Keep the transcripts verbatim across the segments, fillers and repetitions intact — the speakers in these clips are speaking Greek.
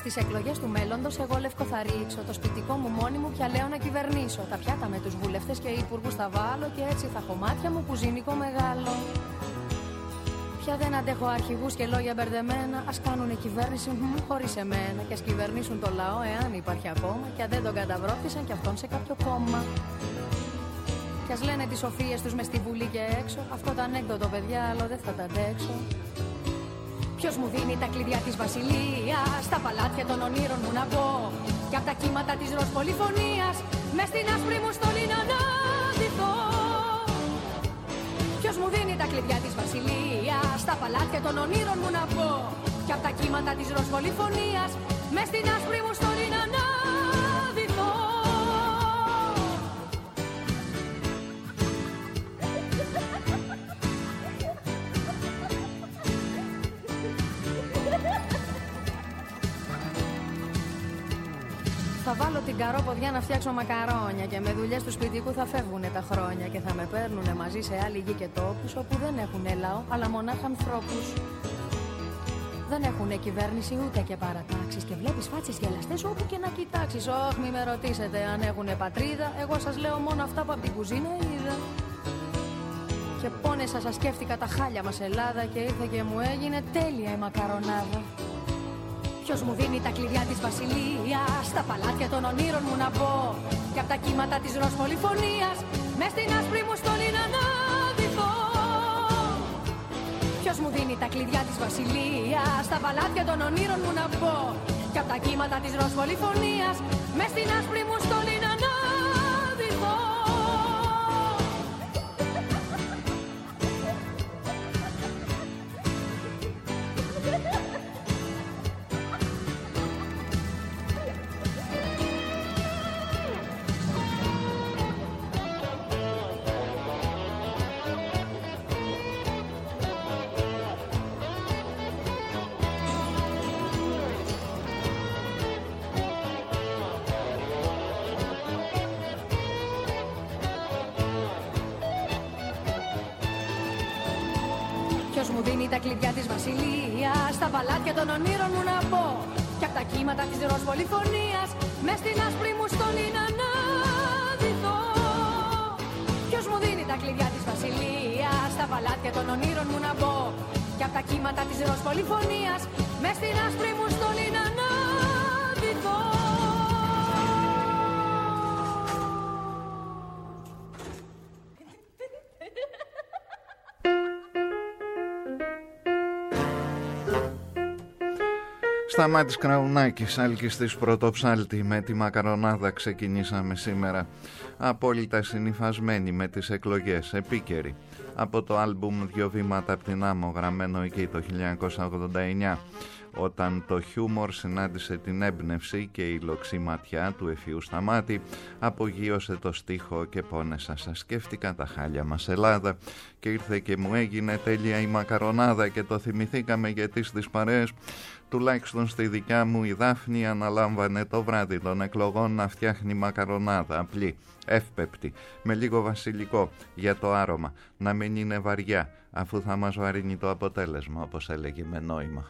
Στις εκλογές του μέλλοντος εγώ λευκό θα ρίξω. Το σπιτικό μου μόνη μου πια λέω να κυβερνήσω. Τα πιάτα με τους βουλευτές και υπουργούς θα βάλω. Και έτσι θα έχω μάτια μου που ζηνικό μεγάλο. Πια δεν αντέχω αρχηγούς και λόγια μπερδεμένα. Ας κάνουνε κυβέρνηση μ, χωρίς εμένα. Και ας κυβερνήσουν το λαό εάν υπάρχει ακόμα. Και αν δεν τον καταβρώθησαν κι αυτόν σε κάποιο κόμμα. Κι ας λένε τις σοφίες τους μες στη βουλή και έξω. Αυτό το ανέκδοτο παιδιά άλλο δεν θα τα αντέξω. Ποιος μου δίνει τα κλειδιά της βασιλείας, στα παλάτια των ονείρων μου να μπω. Κι απ' τα κύματα της ροζ πολυφωνίας, μες στην άσπρη μου στολή να αναδυθώ. Ποιος μου δίνει τα κλειδιά της βασιλείας, στα παλάτια των ονείρων μου να μπω. Κι απ' τα κύματα της ροζ πολυφωνίας, μες στην άσπρη μου στολή να αναδυθώ. Θα βάλω την καρόποδιά να φτιάξω μακαρόνια. Και με δουλειές του σπιτικού θα φεύγουνε τα χρόνια. Και θα με παίρνουνε μαζί σε άλλη γη και τόπους, όπου δεν έχουνε λαό, αλλά μονάχα ανθρώπους. Δεν έχουνε κυβέρνηση ούτε και παρατάξεις. Και βλέπεις φάτσες γελαστές όπου και να κοιτάξεις. Όχ, μη με ρωτήσετε αν έχουνε πατρίδα. Εγώ σας λέω μόνο αυτά που απ' την κουζίνα είδα. Και πόνεσα σας σκέφτηκα τα χάλια μας Ελλάδα. Και ήρθε και μου έγινε τέλεια η μακαρονάδα. Ποιος μου δίνει τα κλειδιά της βασιλείας, στα παλάτια των ονείρων μου να μπω. Κι απ' τα κύματα της ροζ πολυφωνίας, μες στην άσπρη μου στολή να αναδυθώ. Ποιος μου δίνει τα κλειδιά της βασιλείας, στα παλάτια των ονείρων μου να μπω. Κι απ' τα κύματα της ροζ πολυφωνίας, μες στην άσπρη μου στολή να αναδυθώ. Ποιος μου δίνει τα κλειδιά της βασιλείας, στα παλάτια των ονείρων μου να μπω. Κι απ' τα κύματα της ροζ πολυφωνίας, μες στην άσπρη μου στολή να αναδυθώ. Ποιος μου δίνει τα κλειδιά της βασιλείας, στα παλάτια των ονείρων μου να μπω. Κι απ' τα κύματα της ροζ πολυφωνίας, μες στην άσπρη μου στολή να αναδυθώ. Σταμάτης Κραουνάκης, Αλκιστής Πρωτοψάλτη. Με τη μακαρονάδα ξεκινήσαμε σήμερα. Απόλυτα συνυφασμένοι με τις εκλογές, επίκαιροι. Από το άλμπουμ «Δυο βήματα απ' την άμμο», γραμμένο εκεί το χίλια εννιακόσια ογδόντα εννιά, όταν το χιούμορ συνάντησε την έμπνευση και η λοξή ματιά του εφιού Σταμάτη, απογείωσε το στίχο και πόνεσα σας σκέφτηκα τα χάλια μας Ελλάδα και ήρθε και μου έγινε τέλεια η μακαρονάδα και το θυμηθήκαμε γιατί στις παρέες, τουλάχιστον στη δικιά μου, η Δάφνη αναλάμβανε το βράδυ των εκλογών να φτιάχνει μακαρονάδα απλή, εύπεπτη, με λίγο βασιλικό για το άρωμα, να μην είναι βαριά αφού θα μας βαρύνει το αποτέλεσμα, όπως έλεγε με νόημα.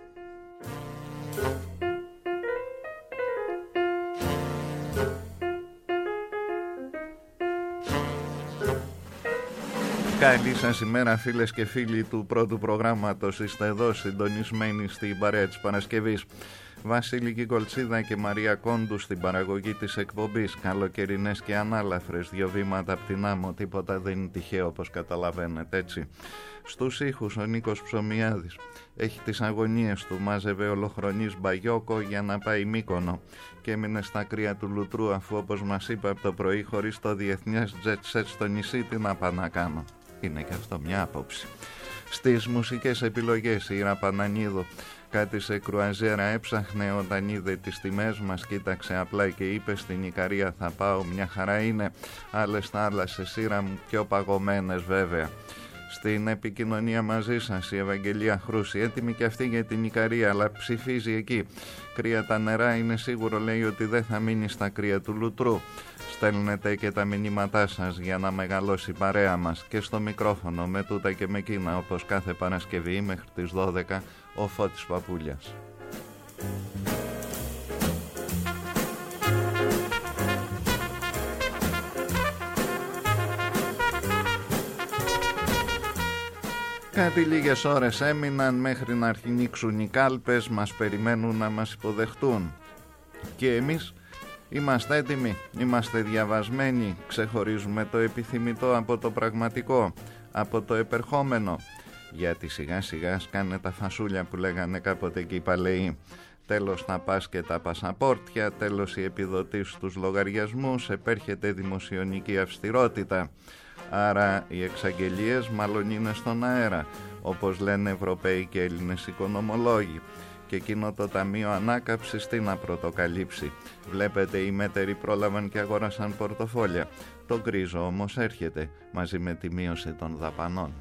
Καλή σας ημέρα φίλες και φίλοι του πρώτου προγράμματος. Είστε εδώ συντονισμένοι στην παρέα της Παρασκευής. Βασίλη Κικολτσίδα και Μαρία Κόντου στην παραγωγή της εκπομπής. Καλοκαιρινές και ανάλαφρες, δυο βήματα απ' την άμμο, τίποτα δεν είναι τυχαίο όπως καταλαβαίνετε, έτσι. Στους ήχους ο Νίκος Ψωμιάδης. Έχει τις αγωνίες του, μάζευε ολοχρονής μπαγιόκο για να πάει Μύκονο και έμεινε στα κρύα του Λουτρού, αφού όπως μας είπε από το πρωί, χωρίς το διεθνές jet set στο νησί, τι να πάω να κάνω. Είναι και αυτό μια άποψη. Στις μουσικές επιλογές η Ήρα Πανανίδου κάτι σε κρουαζέρα έψαχνε, όταν είδε τις τιμές μας κοίταξε απλά και είπε στην Ικαρία θα πάω, μια χαρά είναι, άλλες θάλασσες σύρα μου πιο παγωμένες βέβαια. Στην επικοινωνία μαζί σας η Ευαγγελία Χρούση, έτοιμη και αυτή για την Ικαρία, αλλά ψηφίζει εκεί. Κρύα τα νερά, είναι σίγουρο λέει ότι δεν θα μείνει στα κρύα του Λουτρού. Στέλνετε και τα μηνύματά σας για να μεγαλώσει η παρέα μας και στο μικρόφωνο με τούτα και με εκείνα, όπως κάθε Παρασκευή μέχρι τις δώδεκα, ο Φώτης Παπούλιας. Κάτι λίγες ώρες έμειναν μέχρι να αρχινήξουν οι κάλπες, μας περιμένουν να μας υποδεχτούν. Και εμείς είμαστε έτοιμοι, είμαστε διαβασμένοι, ξεχωρίζουμε το επιθυμητό από το πραγματικό, από το επερχόμενο. Γιατί σιγά σιγά σκάνε τα φασούλια που λέγανε κάποτε και οι παλαιοί. Τέλος να πας και τα πασαπόρτια, τέλος οι επιδοτήσεις στους λογαριασμούς, επέρχεται δημοσιονική αυστηρότητα. Άρα οι εξαγγελίες μάλλον είναι στον αέρα, όπως λένε Ευρωπαίοι και Έλληνες οικονομολόγοι. Και εκείνο το Ταμείο Ανάκαμψης τι να πρωτοκαλύψει. Βλέπετε, οι μέτεροι πρόλαβαν και αγόρασαν πορτοφόλια. Το γκρίζο όμως έρχεται μαζί με τη μείωση των δαπανών.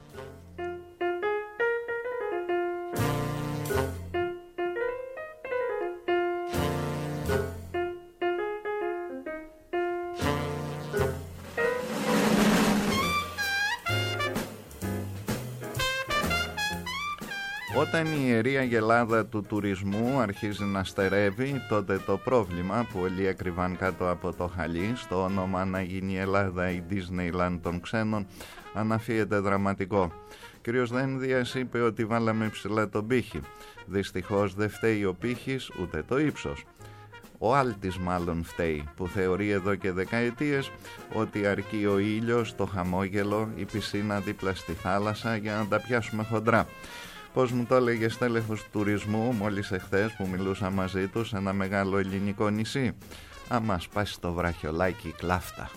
Όταν η ιερή αγελάδα του τουρισμού αρχίζει να στερεύει, τότε το πρόβλημα που όλοι έκρυβαν κάτω από το χαλί, στο όνομα να γίνει η Ελλάδα η Disneyland των ξένων, αναφύεται δραματικό. Κύριος Δένδιας είπε ότι βάλαμε ψηλά τον πύχη. Δυστυχώς δεν φταίει ο πύχης ούτε το ύψος. Ο Άλτης μάλλον φταίει, που θεωρεί εδώ και δεκαετίες ότι αρκεί ο ήλιος, το χαμόγελο, η πισίνα δίπλα στη θάλασσα για να τα πιάσουμε χοντρά. Πώς μου το έλεγε στέλεχος τουρισμού μόλις εχθές που μιλούσα μαζί του σε ένα μεγάλο ελληνικό νησί. Άμα σπάσει το βραχιολάκι κλάφτα.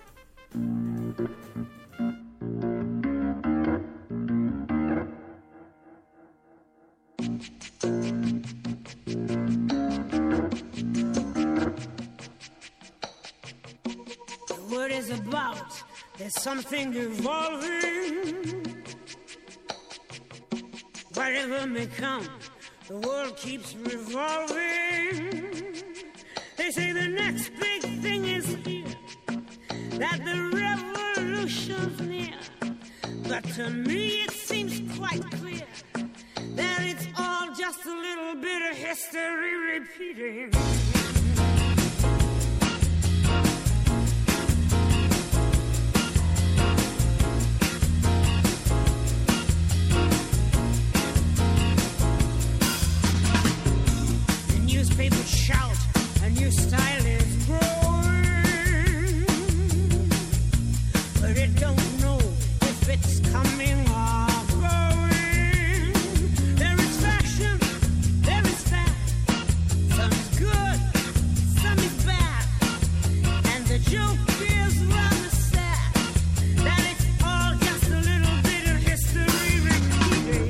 The word is about, there's something evolving. Whatever may come, the world keeps revolving. They say the next big thing is here, that the revolution's near. But to me it seems quite clear that it's all just a little bit of history repeating. People shout, a new style is growing, but it don't know if it's coming or going. There is fashion, there is fat, some is good, some is bad, and the joke is rather sad, that it's all just a little bit of history repeating.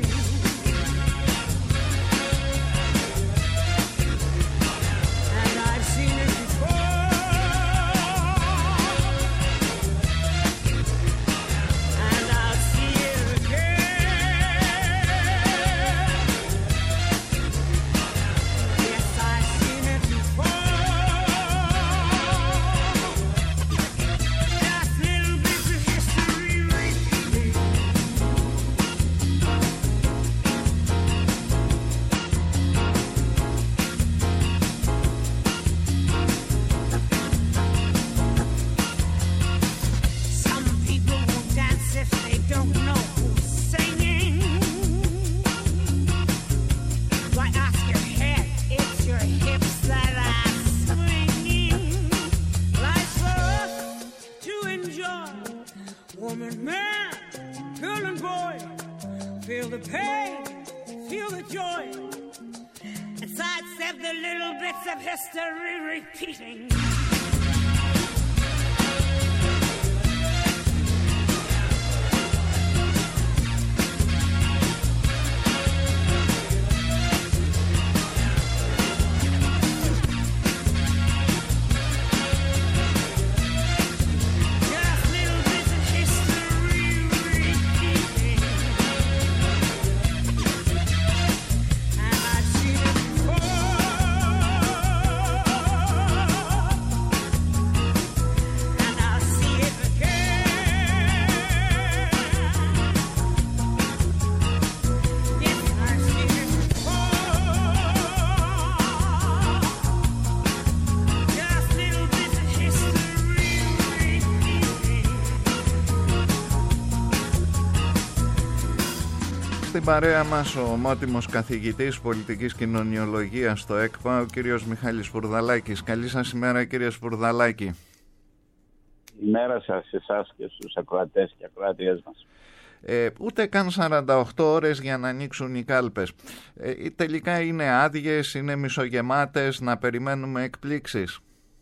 στην παρέα μας ο ομότιμος καθηγητής πολιτικής κοινωνιολογίας στο ΕΚΠΑ, ο κύριος Μιχάλης Σπουρδαλάκης. Καλή σας ημέρα, κύριε Σπουρδαλάκη. Ημέρα σας, εσάς και στους ακροατές και ακροατριές μας. Ε, ούτε καν σαράντα οκτώ ώρες για να ανοίξουν οι κάλπες. Ε, τελικά είναι άδειες, είναι μισογεμάτες, να περιμένουμε εκπλήξεις.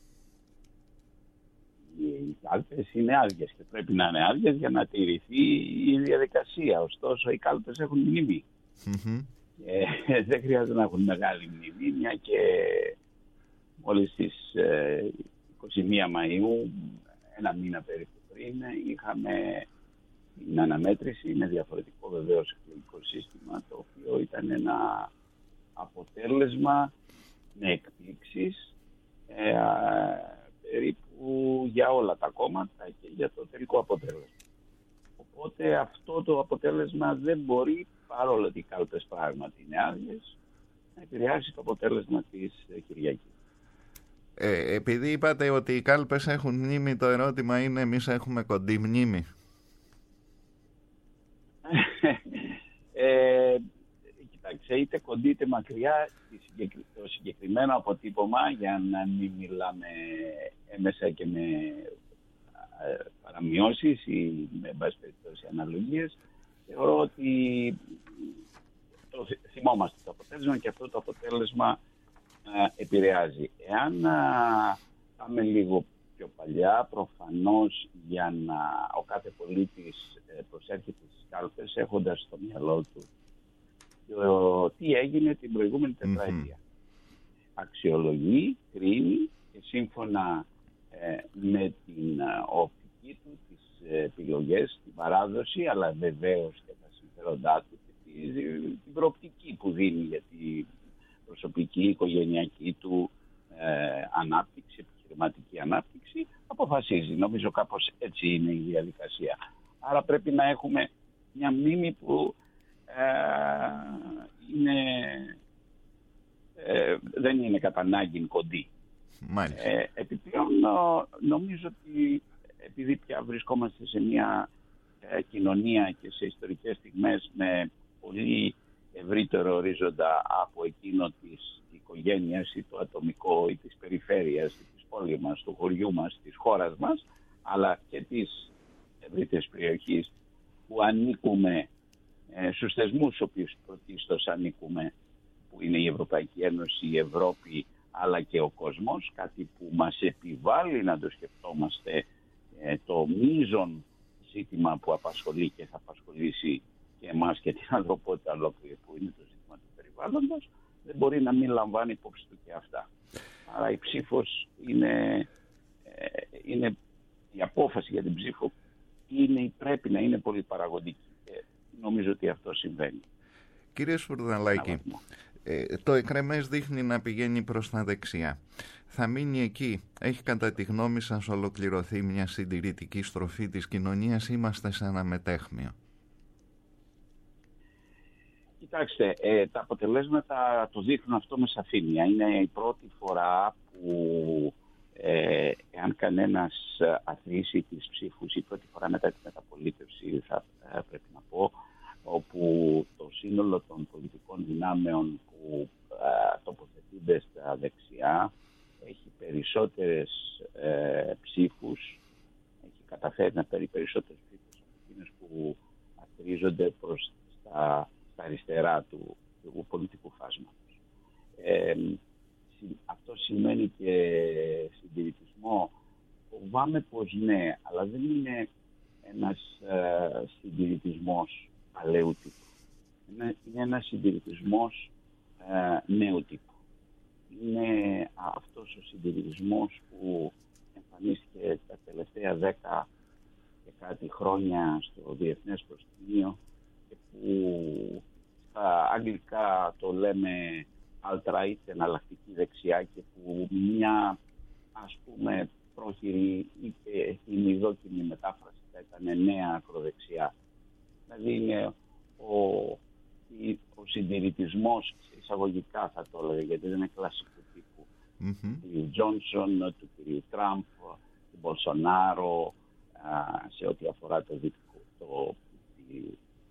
Οι κάλπες είναι άδειες και πρέπει να είναι άδειες για να τηρηθεί η διαδικασία. Ωστόσο, οι κάλπες έχουν μνήμη. Mm-hmm. Ε, δεν χρειάζεται να έχουν μεγάλη μνήμη, μια και μόλις στις ε, είκοσι μία Μαΐου, ένα μήνα περίπου πριν, είχαμε την αναμέτρηση. Είναι διαφορετικό βεβαίως εκλογικό σύστημα, το οποίο ήταν ένα αποτέλεσμα με εκπλήξεις ε, περίπου για όλα τα κόμματα και για το τελικό αποτέλεσμα. Οπότε αυτό το αποτέλεσμα δεν μπορεί, παρόλο ότι οι κάλπες πράγματι είναι άδειες, να επηρεάσει το αποτέλεσμα της Κυριακής. Ε, επειδή είπατε ότι οι κάλπες έχουν μνήμη, το ερώτημα είναι εμείς έχουμε κοντή μνήμη. ε, κοιτάξτε, είτε κοντή είτε μακριά, το συγκεκριμένο αποτύπωμα, για να μην μιλάμε έμεσα και με παραμειώσεις ή με βάση περιπτώσει αναλογίες, θεωρώ ότι το θυμόμαστε το αποτέλεσμα και αυτό το αποτέλεσμα επηρεάζει. Εάν πάμε λίγο πιο παλιά, προφανώς για να ο κάθε πολίτης προσέρχεται στις κάλπες έχοντας στο μυαλό του το τι έγινε την προηγούμενη τετραετία. Mm-hmm. Αξιολογεί, κρίνει και σύμφωνα ε, με την ε, οπτική του, τις ε, επιλογές, την παράδοση, αλλά βεβαίως και τα συμφέροντά του και τη, την προοπτική που δίνει για την προσωπική, οικογενειακή του ε, ανάπτυξη, επιχειρηματική ανάπτυξη, αποφασίζει. Νομίζω κάπως έτσι είναι η διαδικασία. Άρα πρέπει να έχουμε μια μνήμη που ε, είναι, ε, δεν είναι κατά ανάγκη κοντή. Ε, επιπλέον νομίζω ότι επειδή πια βρισκόμαστε σε μια ε, κοινωνία και σε ιστορικές στιγμές με πολύ ευρύτερο ορίζοντα από εκείνο της οικογένειας ή το ατομικό ή της περιφέρειας ή της πόλης μας, του χωριού μας, της χώρας μας, αλλά και της ευρύτερης περιοχής που ανήκουμε ε, στους θεσμούς στους οποίους πρωτίστως ανήκουμε, που είναι η Ευρωπαϊκή Ένωση, η Ευρώπη, αλλά και ο κόσμος, κάτι που μας επιβάλλει να το σκεφτόμαστε ε, το μείζον ζήτημα που απασχολεί και θα απασχολήσει και εμάς και την ανθρωπότητα ολόκληρη, που είναι το ζήτημα του περιβάλλοντος, δεν μπορεί να μην λαμβάνει υπόψη του και αυτά. Άρα η ψήφος είναι, ε, είναι η απόφαση για την ψήφο είναι, πρέπει να είναι πολύ παραγωγική και νομίζω ότι αυτό συμβαίνει. Κύριε Σπουρδαλάκη, ε, το εκρεμές δείχνει να πηγαίνει προς τα δεξιά. Θα μείνει εκεί? Έχει κατά τη γνώμη σας ολοκληρωθεί μια συντηρητική στροφή της κοινωνίας? Είμαστε σε ένα μετέχμιο? Κοιτάξτε, ε, τα αποτελέσματα το δείχνουν αυτό με σαφήνεια. Είναι η πρώτη φορά που ε, εάν κανένας αθροίσει τις ψήφους, η πρώτη φορά μετά τη μεταπολίτευση θα ε, πρέπει να πω, όπου το σύνολο των πολιτικών δυνάμεων που ε, τοποθετούνται στα δεξιά έχει περισσότερες ε, ψήφους, έχει καταφέρει να παίρνει περισσότερες ψήφους από εκείνες που αθροίζονται προς τα στα αριστερά του, του πολιτικού φάσματος. Ε, αυτό σημαίνει και συντηρητισμό. Φοβάμαι πως ναι, αλλά δεν είναι ένας ε, συντηρητισμός παλαιού τύπου. Είναι, είναι ένας συντηρητισμός ε, νέου τύπου. Είναι αυτός ο συντηρητισμός που εμφανίστηκε τα τελευταία δέκα και κάτι χρόνια στο διεθνές προσκήνιο και που στα αγγλικά το λέμε alt-right, εναλλακτική δεξιά, και που μια ας πούμε πρόχειρη ή ημιδόκιμη μετάφραση θα ήταν νέα ακροδεξιά. Δηλαδή είναι ο, ο συντηρητισμός, εισαγωγικά θα το έλεγα, γιατί δεν είναι κλασικού τύπου, mm-hmm. του Τζόνσον, του κ. Τραμπ, του Μπολσονάρο, σε ό,τι αφορά το δυτικό, το,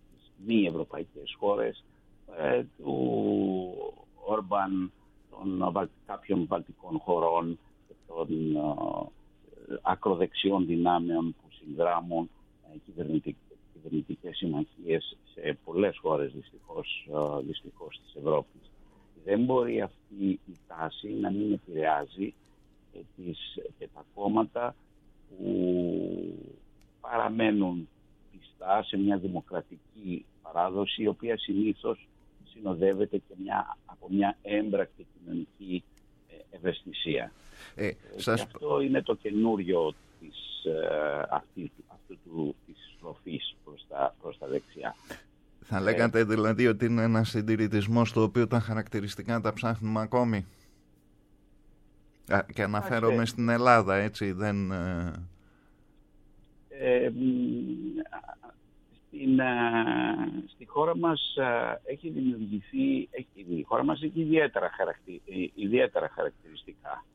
μη ευρωπαϊκές χώρες, ε, του Όρμπαν, των κάποιων βαλτικών χωρών, των ε, ακροδεξιών δυνάμεων που συνδράμουν ε, κυβερνητικ, κυβερνητικές συμμαχίες σε πολλές χώρες δυστυχώς, ε, δυστυχώς της Ευρώπης. Δεν μπορεί αυτή η τάση να μην επηρεάζει ε, τις, και τα κόμματα που παραμένουν πιστά σε μια δημοκρατική παράδοση, η οποία συνήθως συνοδεύεται και μια, από μια έμπρακτη κοινωνική ευαισθησία. Ε, σας... Και αυτό είναι το καινούριο της, ε, αυτή, αυτού του, της στροφής προς τα, προς τα δεξιά. Θα λέγατε ε, δηλαδή ότι είναι ένας συντηρητισμός το οποίο τα χαρακτηριστικά τα ψάχνουμε ακόμη. Και αναφέρομαι ε, στην Ελλάδα, έτσι, δεν... Ε... Ε, στην, στη χώρα μας έχει δημιουργηθεί, έχει, η χώρα μας έχει ιδιαίτερα, χαρακτη, ιδιαίτερα χαρακτηριστικά,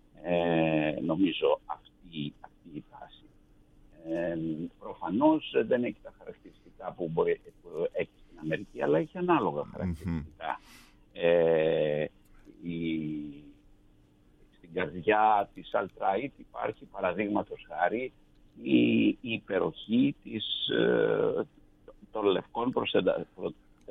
ε, νομίζω, αυτή, αυτή η τάση. Ε, προφανώς δεν έχει τα χαρακτηριστικά που, μπορεί, που έχει στην Αμερική, αλλά έχει ανάλογα χαρακτηριστικά. Mm-hmm. Ε, η, στην καρδιά της Alt-Right υπάρχει, παραδείγματος χάρη, η, η υπεροχή της, ε, των λευκών προσεντα, προ,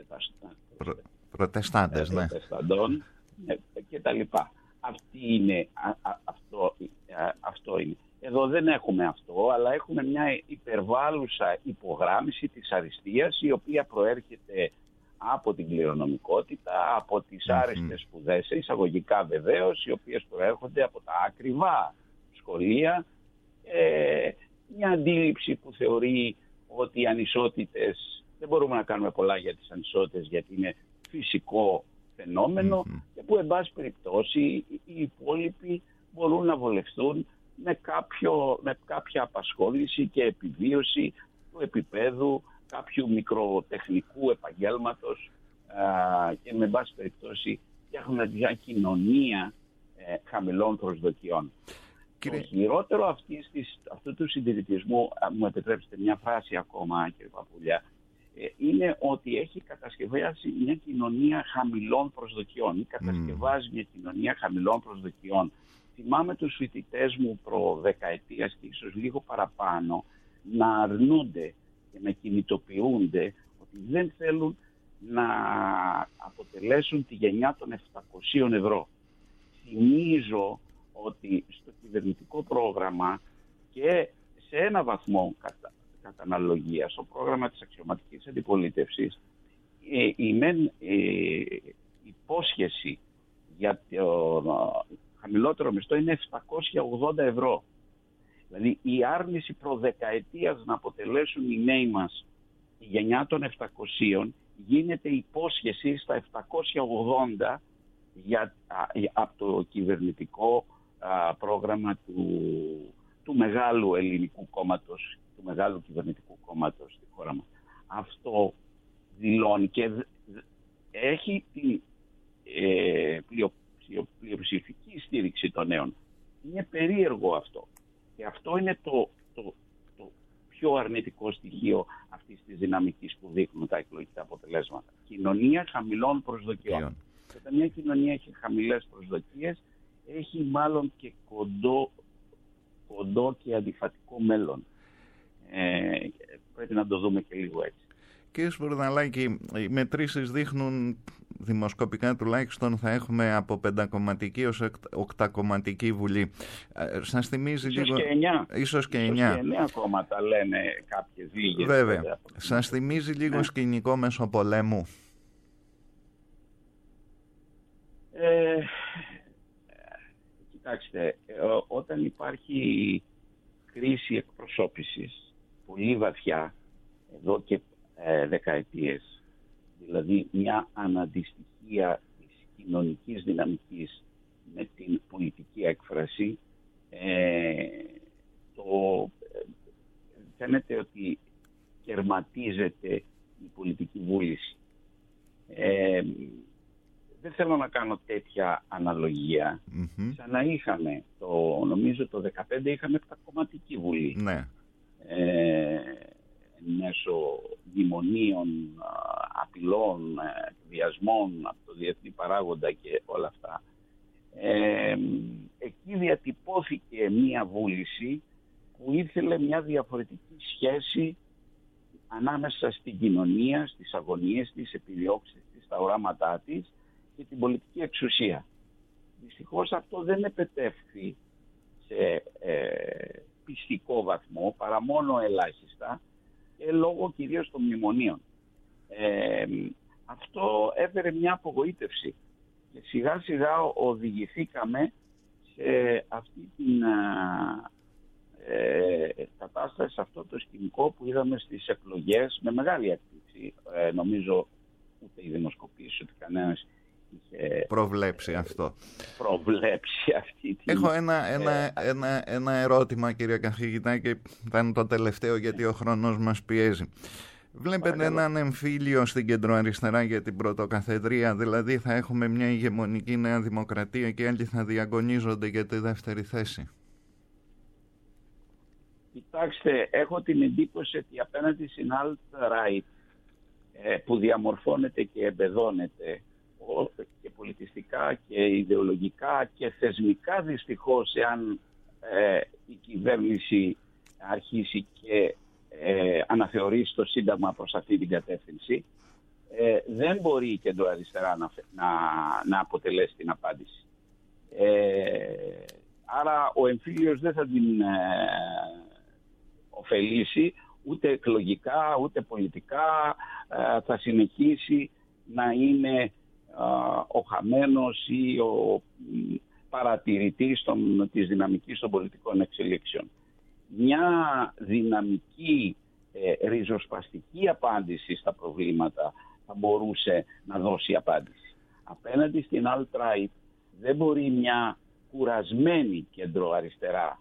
προ, προτεστάντες, ναι. προτεσταντών ε, και τα λοιπά. Αυτή είναι, α, α, αυτό, α, αυτό είναι. Εδώ δεν έχουμε αυτό, αλλά έχουμε μια υπερβάλλουσα υπογράμμιση της αριστείας, η οποία προέρχεται από την κληρονομικότητα, από τις άρεστες σπουδές, εισαγωγικά βεβαίως, οι οποίες προέρχονται από τα ακριβά σχολεία, ε, μια αντίληψη που θεωρεί ότι οι ανισότητες, δεν μπορούμε να κάνουμε πολλά για τις ανισότητες γιατί είναι φυσικό φαινόμενο, mm-hmm. και που εν πάση περιπτώσει οι υπόλοιποι μπορούν να βολευτούν με, κάποιο, με κάποια απασχόληση και επιβίωση του επίπεδου κάποιου μικροτεχνικού επαγγέλματος, α, και με εν πάση περιπτώσει φτιάχνουν μια κοινωνία ε, χαμηλών προσδοκιών. Κύριε... Το χειρότερο αυτής της, αυτού του συντηρητισμού, μου επιτρέψετε μια φράση ακόμα, κύριε Παπούλια, ε, είναι ότι έχει κατασκευάσει μια κοινωνία χαμηλών προσδοκιών ή κατασκευάζει mm. μια κοινωνία χαμηλών προσδοκιών. Θυμάμαι τους φοιτητές μου προ δεκαετίας και ίσως λίγο παραπάνω να αρνούνται και να κινητοποιούνται ότι δεν θέλουν να αποτελέσουν τη γενιά των επτακοσίων ευρώ. Θυμίζω ότι στο κυβερνητικό πρόγραμμα και σε ένα βαθμό κατά, κατά αναλογία στο πρόγραμμα της αξιωματικής αντιπολίτευσης ε, η μεν ε, υπόσχεση για το χαμηλότερο μισθό είναι επτακόσια ογδόντα ευρώ. Δηλαδή η άρνηση προδεκαετίας να αποτελέσουν οι νέοι μας η γενιά των επτακοσίων γίνεται υπόσχεση στα επτακόσια ογδόντα για, από το κυβερνητικό α, πρόγραμμα του, του μεγάλου ελληνικού κόμματος, του μεγάλου κυβερνητικού κόμματος στη χώρα μας. Αυτό δηλώνει και έχει την ε, πλειο, πλειοψηφική στήριξη των νέων. Είναι περίεργο αυτό. Και αυτό είναι το, το, το πιο αρνητικό στοιχείο αυτής της δυναμικής που δείχνουν τα εκλογικά αποτελέσματα. Κοινωνία χαμηλών προσδοκιών. Και όταν μια κοινωνία έχει χαμηλές προσδοκίες, έχει μάλλον και κοντό, κοντό και αντιφατικό μέλλον. Ε, πρέπει να το δούμε και λίγο έτσι. Κύριε Σπουρδαλάκη, οι μετρήσεις δείχνουν, δημοσκοπικά τουλάχιστον, θα έχουμε από πεντακομματική ως οκτακομματική βουλή. Σας θυμίζει ίσως λίγο... Και εννιά. Ίσως και ίσως εννιά. Και εννιά κόμματα λένε κάποιες λίγες. Βέβαια. Βέβαια. Σας θυμίζει λίγο ναι. σκηνικό μεσοπολέμου. Ε, κοιτάξτε, όταν υπάρχει κρίση εκπροσώπησης πολύ βαθιά, εδώ και ε, δεκαετίες, δηλαδή μια αναντιστοιχία της κοινωνικής δυναμικής με την πολιτική έκφραση, ε, το, ε, φαίνεται ότι κερματίζεται η πολιτική βούληση. Ε, δεν θέλω να κάνω τέτοια αναλογία. Mm-hmm. Σαν να είχαμε, το, νομίζω το δεκαπέντε είχαμε επτακομματική βουλή. Ναι. Ε, μέσω μνημονίων, απειλών, βιασμών από το διεθνή παράγοντα και όλα αυτά. Ε, εκεί διατυπώθηκε μία βούληση που ήθελε μια διαφορετική σχέση ανάμεσα στην κοινωνία, στις αγωνίες της, επιδιώξεις της, στα οράματά της και την πολιτική εξουσία. Δυστυχώς αυτό δεν επετεύχθη σε ε, πιστικό βαθμό, παρά μόνο ελάχιστα, και λόγω κυρίως των μνημονίων. Ε, αυτό έφερε μια απογοήτευση και σιγά σιγά οδηγηθήκαμε σε αυτή την ε, κατάσταση, σε αυτό το σκηνικό που είδαμε στις εκλογές με μεγάλη έκπληξη. Ε, νομίζω ούτε οι δημοσκοπήσεις, ούτε κανένας είχε προβλέψει αυτό. Προβλέψει αυτή την... Έχω ένα, ένα, ένα, ένα ερώτημα, κύριε καθηγητά, και θα είναι το τελευταίο γιατί ο χρόνος μας πιέζει. Βλέπετε Παρακαλώ. έναν εμφύλιο στην κεντροαριστερά για την πρωτοκαθεδρία, δηλαδή θα έχουμε μια ηγεμονική Νέα Δημοκρατία και άλλοι θα διαγωνίζονται για τη δεύτερη θέση? Κοιτάξτε, έχω την εντύπωση ότι απέναντι στην alt-right που διαμορφώνεται και εμπεδώνεται και πολιτιστικά και ιδεολογικά και θεσμικά, δυστυχώς, εάν ε, η κυβέρνηση αρχίσει και ε, αναθεωρήσει το Σύνταγμα προς αυτή την κατεύθυνση, ε, δεν μπορεί η κεντροαριστερά να, να, να αποτελέσει την απάντηση. Ε, άρα ο εμφύλιος δεν θα την ε, ωφελήσει ούτε εκλογικά ούτε πολιτικά, ε, θα συνεχίσει να είναι ο χαμένος ή ο παρατηρητής των, της δυναμικής των πολιτικών εξελίξεων. Μια δυναμική ε, ριζοσπαστική απάντηση στα προβλήματα θα μπορούσε να δώσει απάντηση. Απέναντι στην alt-right δεν μπορεί μια κουρασμένη κεντροαριστερά,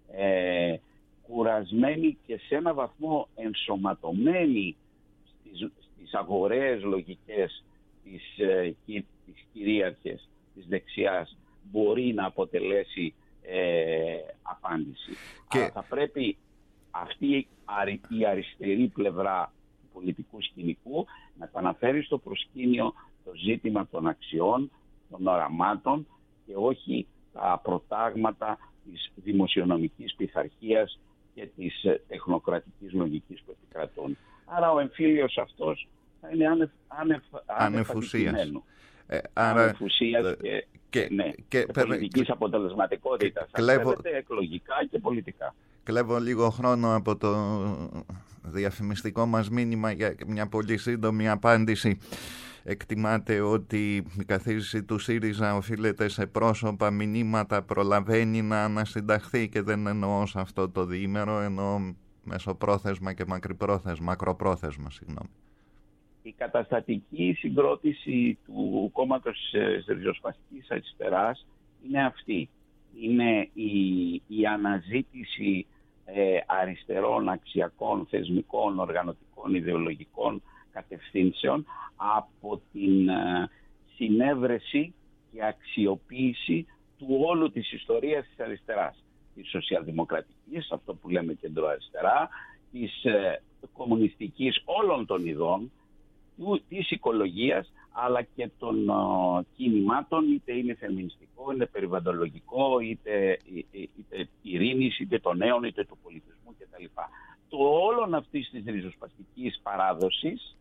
ε, κουρασμένη και σε ένα βαθμό ενσωματωμένη στις, στις αγορές λογικές της, ε, της κυρίαρχης, της δεξιάς, μπορεί να αποτελέσει ε, απάντηση. Και... Αλλά θα πρέπει αυτή η αριστερή πλευρά του πολιτικού σκηνικού να επαναφέρει στο προσκήνιο το ζήτημα των αξιών, των οραμάτων και όχι τα προτάγματα της δημοσιονομικής πειθαρχίας και της τεχνοκρατικής λογικής που επικρατούν. Άρα ο εμφύλιος αυτός θα είναι άνευ, άνευ, ανεφουσίας. Ε, άρα, ανεφουσίας και, και, ναι, και, και πολιτικής αποτελεσματικότητας. Κλέβω, εκλογικά και πολιτικά. Κλέβω λίγο χρόνο από το διαφημιστικό μας μήνυμα για μια πολύ σύντομη απάντηση. Εκτιμάται ότι η καθίζηση του ΣΥΡΙΖΑ οφείλεται σε πρόσωπα, μηνύματα, προλαβαίνει να ανασυνταχθεί, και δεν εννοώ σε αυτό το διήμερο, εννοώ μεσοπρόθεσμα και μακρυπρόθεσμα, μακροπρόθεσμα, συγγνώμη. Η καταστατική συγκρότηση του κόμματος της ριζοσπαστικής αριστεράς είναι αυτή. Είναι η, η αναζήτηση ε, αριστερών, αξιακών, θεσμικών, οργανωτικών, ιδεολογικών κατευθύνσεων από την ε, συνέβρεση και αξιοποίηση του όλου της ιστορίας της αριστεράς. Της σοσιαλδημοκρατικής, αυτό που λέμε κεντροαριστερά, της ε, κομμουνιστικής όλων των ειδών, της οικολογίας, αλλά και των uh, κινημάτων, είτε είναι φεμινιστικό, είτε περιβαλλοντολογικό, είτε, είτε, είτε ειρήνης, είτε των νέων, είτε του πολιτισμού κτλ. Το όλον αυτής της ριζοσπαστικής παράδοσης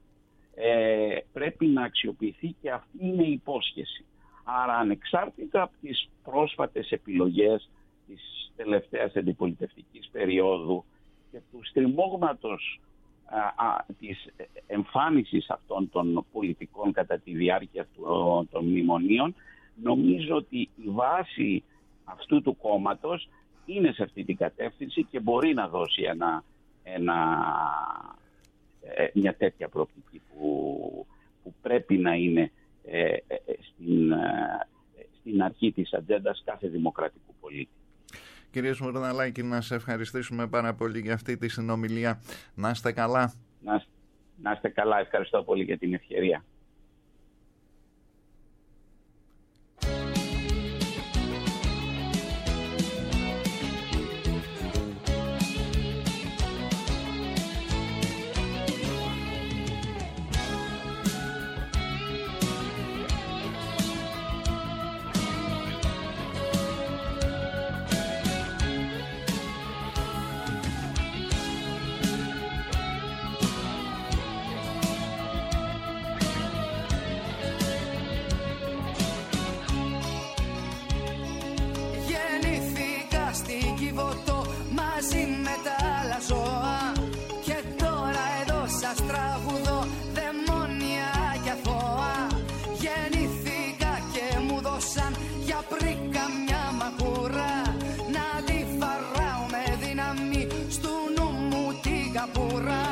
ε, πρέπει να αξιοποιηθεί, και αυτή είναι η υπόσχεση. Άρα, ανεξάρτητα από τις πρόσφατες επιλογές της τελευταίας αντιπολιτευτικής περίοδου και του στριμώγματος Α, α, της εμφάνισης αυτών των πολιτικών κατά τη διάρκεια του, των μνημονίων, νομίζω ότι η βάση αυτού του κόμματος είναι σε αυτή την κατεύθυνση και μπορεί να δώσει ένα, ένα, μια τέτοια προοπτική που, που πρέπει να είναι ε, ε, στην, ε, στην αρχή της ατζέντας κάθε δημοκρατικού πολίτη. Κύριε Σμουρναλάκη, να σε ευχαριστήσουμε πάρα πολύ για αυτή τη συνομιλία. Να είστε καλά. Να, να είστε καλά. Ευχαριστώ πολύ για την ευκαιρία. πουρά.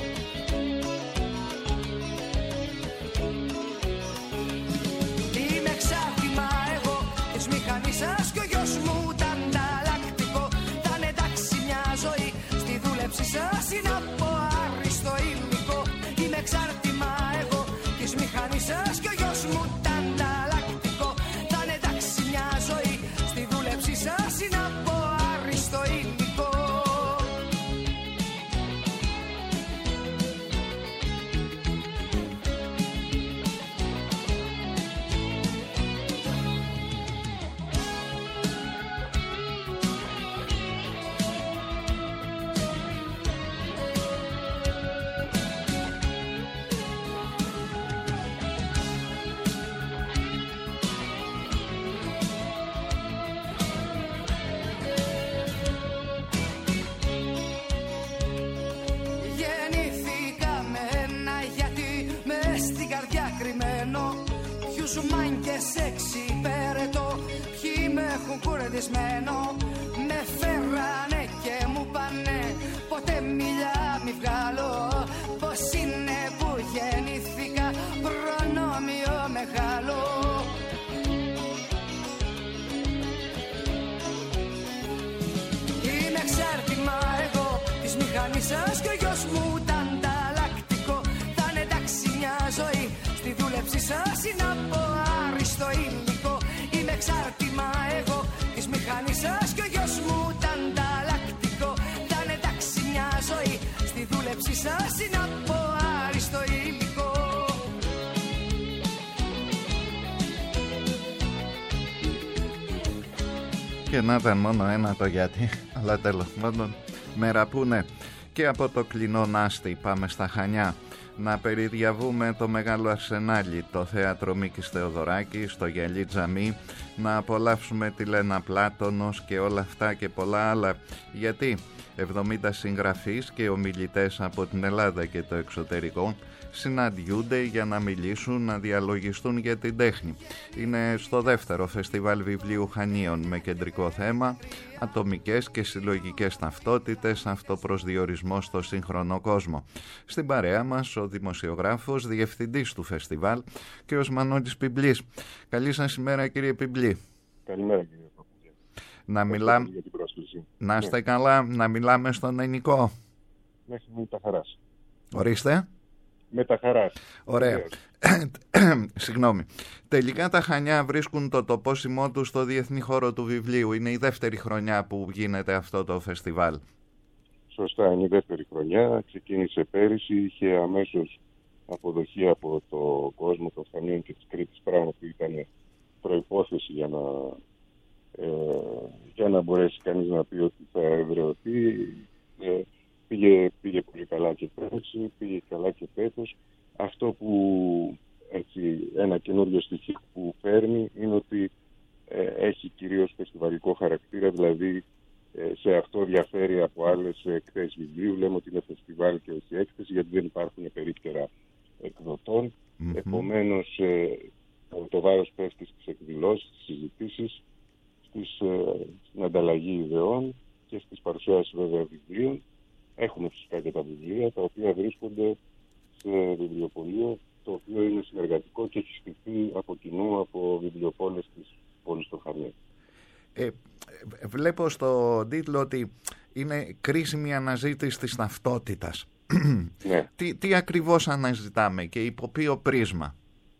Είμαι εξάρτημα εγώ της μηχανής σας κι ο γιος μου τα ανταλλακτικό. Θα είναι εντάξει μια ζωή, στη δούλεψη σας είναι από άριστο υλικό. Είμαι εξάρτημα εγώ της μηχανής σας κι ο γιος μου τα ανταλλακτικό. Θα είναι εντάξει μια ζωή, στη δούλεψη σας είναι από άριστο υλικό. Γεννήθηκα με ένα γιατί μες στην καρδιά κρυμμένο. Ποιους μάγκες εξυπηρετώ, ποιοι με έχουν κουρδισμένο. Με φέρανε και μου πάνε ποτέ μιλιά μη βγάλω. Πως είναι που γεννήθηκα προνόμιο μεγάλο. Είμαι εξάρτημα εγώ της μηχανής σας κι ο γιος μου τα ανταλλακτικό. Θα είναι εντάξει μια ζωή, στη δούλεψη σας είναι από άριστο υλικό. Είμαι εξάρτημα εγώ της μηχανής σας κι ο γιος μου τα ανταλλακτικό. Θα είναι εντάξει μια ζωή, στη δούλεψη σας είναι από άριστο υλικό. Και να ήταν μόνο ένα το γιατί, αλλά τέλος πάντων μέρα που είναι. Και από το κλεινό Νάστη πάμε στα Χανιά να περιδιαβούμε το Μεγάλο Αρσενάλι, το θέατρο Μίκης Θεοδωράκη, στο Γυαλί Τζαμί, να απολαύσουμε τη Λένα Πλάτωνος και όλα αυτά και πολλά άλλα. Γιατί εβδομήντα συγγραφείς και ομιλητές από την Ελλάδα και το εξωτερικό συναντιούνται για να μιλήσουν, να διαλογιστούν για την τέχνη. Είναι στο δεύτερο φεστιβάλ βιβλίου Χανίων με κεντρικό θέμα ατομικές και συλλογικές ταυτότητες, αυτοπροσδιορισμός στο σύγχρονο κόσμο. Στην παρέα μας ο δημοσιογράφος, διευθυντής του φεστιβάλ και ο Μανώλης Πιμπλής. Καλή σας ημέρα κύριε Πιμπλή. Καλημέρα κύριε Παπαγιά. Να μιλάμε, να είστε ναι. καλά, να μιλάμε στον ελληνικό. Μέχρι με τα χαράς. Ορίστε. Με τα χαράς. Ωραία. Συγγνώμη. Τελικά τα Χανιά βρίσκουν το τοπόσιμό του στο διεθνή χώρο του βιβλίου. Είναι η δεύτερη χρονιά που γίνεται αυτό το φεστιβάλ. Σωστά, είναι η δεύτερη χρονιά. Ξεκίνησε πέρυσι, είχε αμέσως αποδοχή από το κόσμο των Χανίων και της Κρήτης, πράγμα που ήταν προϋπόθεση για να, ε, για να μπορέσει κανείς να πει ότι θα εδραιωθεί. Ε, πήγε, πήγε πολύ καλά και πέρυσι, πήγε καλά και φέτος. Αυτό που έτσι, ένα καινούριο στοιχείο που φέρνει είναι ότι ε, έχει κυρίως φεστιβαλικό χαρακτήρα, δηλαδή ε, σε αυτό διαφέρει από άλλες εκθέσεις βιβλίου. Λέμε ότι είναι φεστιβάλ και όχι έκθεση, γιατί δεν υπάρχουν περίπτερα εκδοτών. Mm-hmm. Επομένως, ε, το, το βάρος πέφτει στις εκδηλώσεις, στις συζητήσεις, στις, ε, στην ανταλλαγή ιδεών και στις παρουσιάσεις βέβαια βιβλίων. Έχουμε φυσικά και τα βιβλία, τα οποία βρίσκονται σε βιβλιοπωλείο, το οποίο είναι συνεργατικό και έχει στηθεί από κοινού από βιβλιοπόλες της πόλης των Χανίων. Ε, βλέπω στο τίτλο ότι είναι κρίσιμη αναζήτηση της ταυτότητας. Ναι. τι, τι ακριβώς αναζητάμε και υπό ποιο πρίσμα?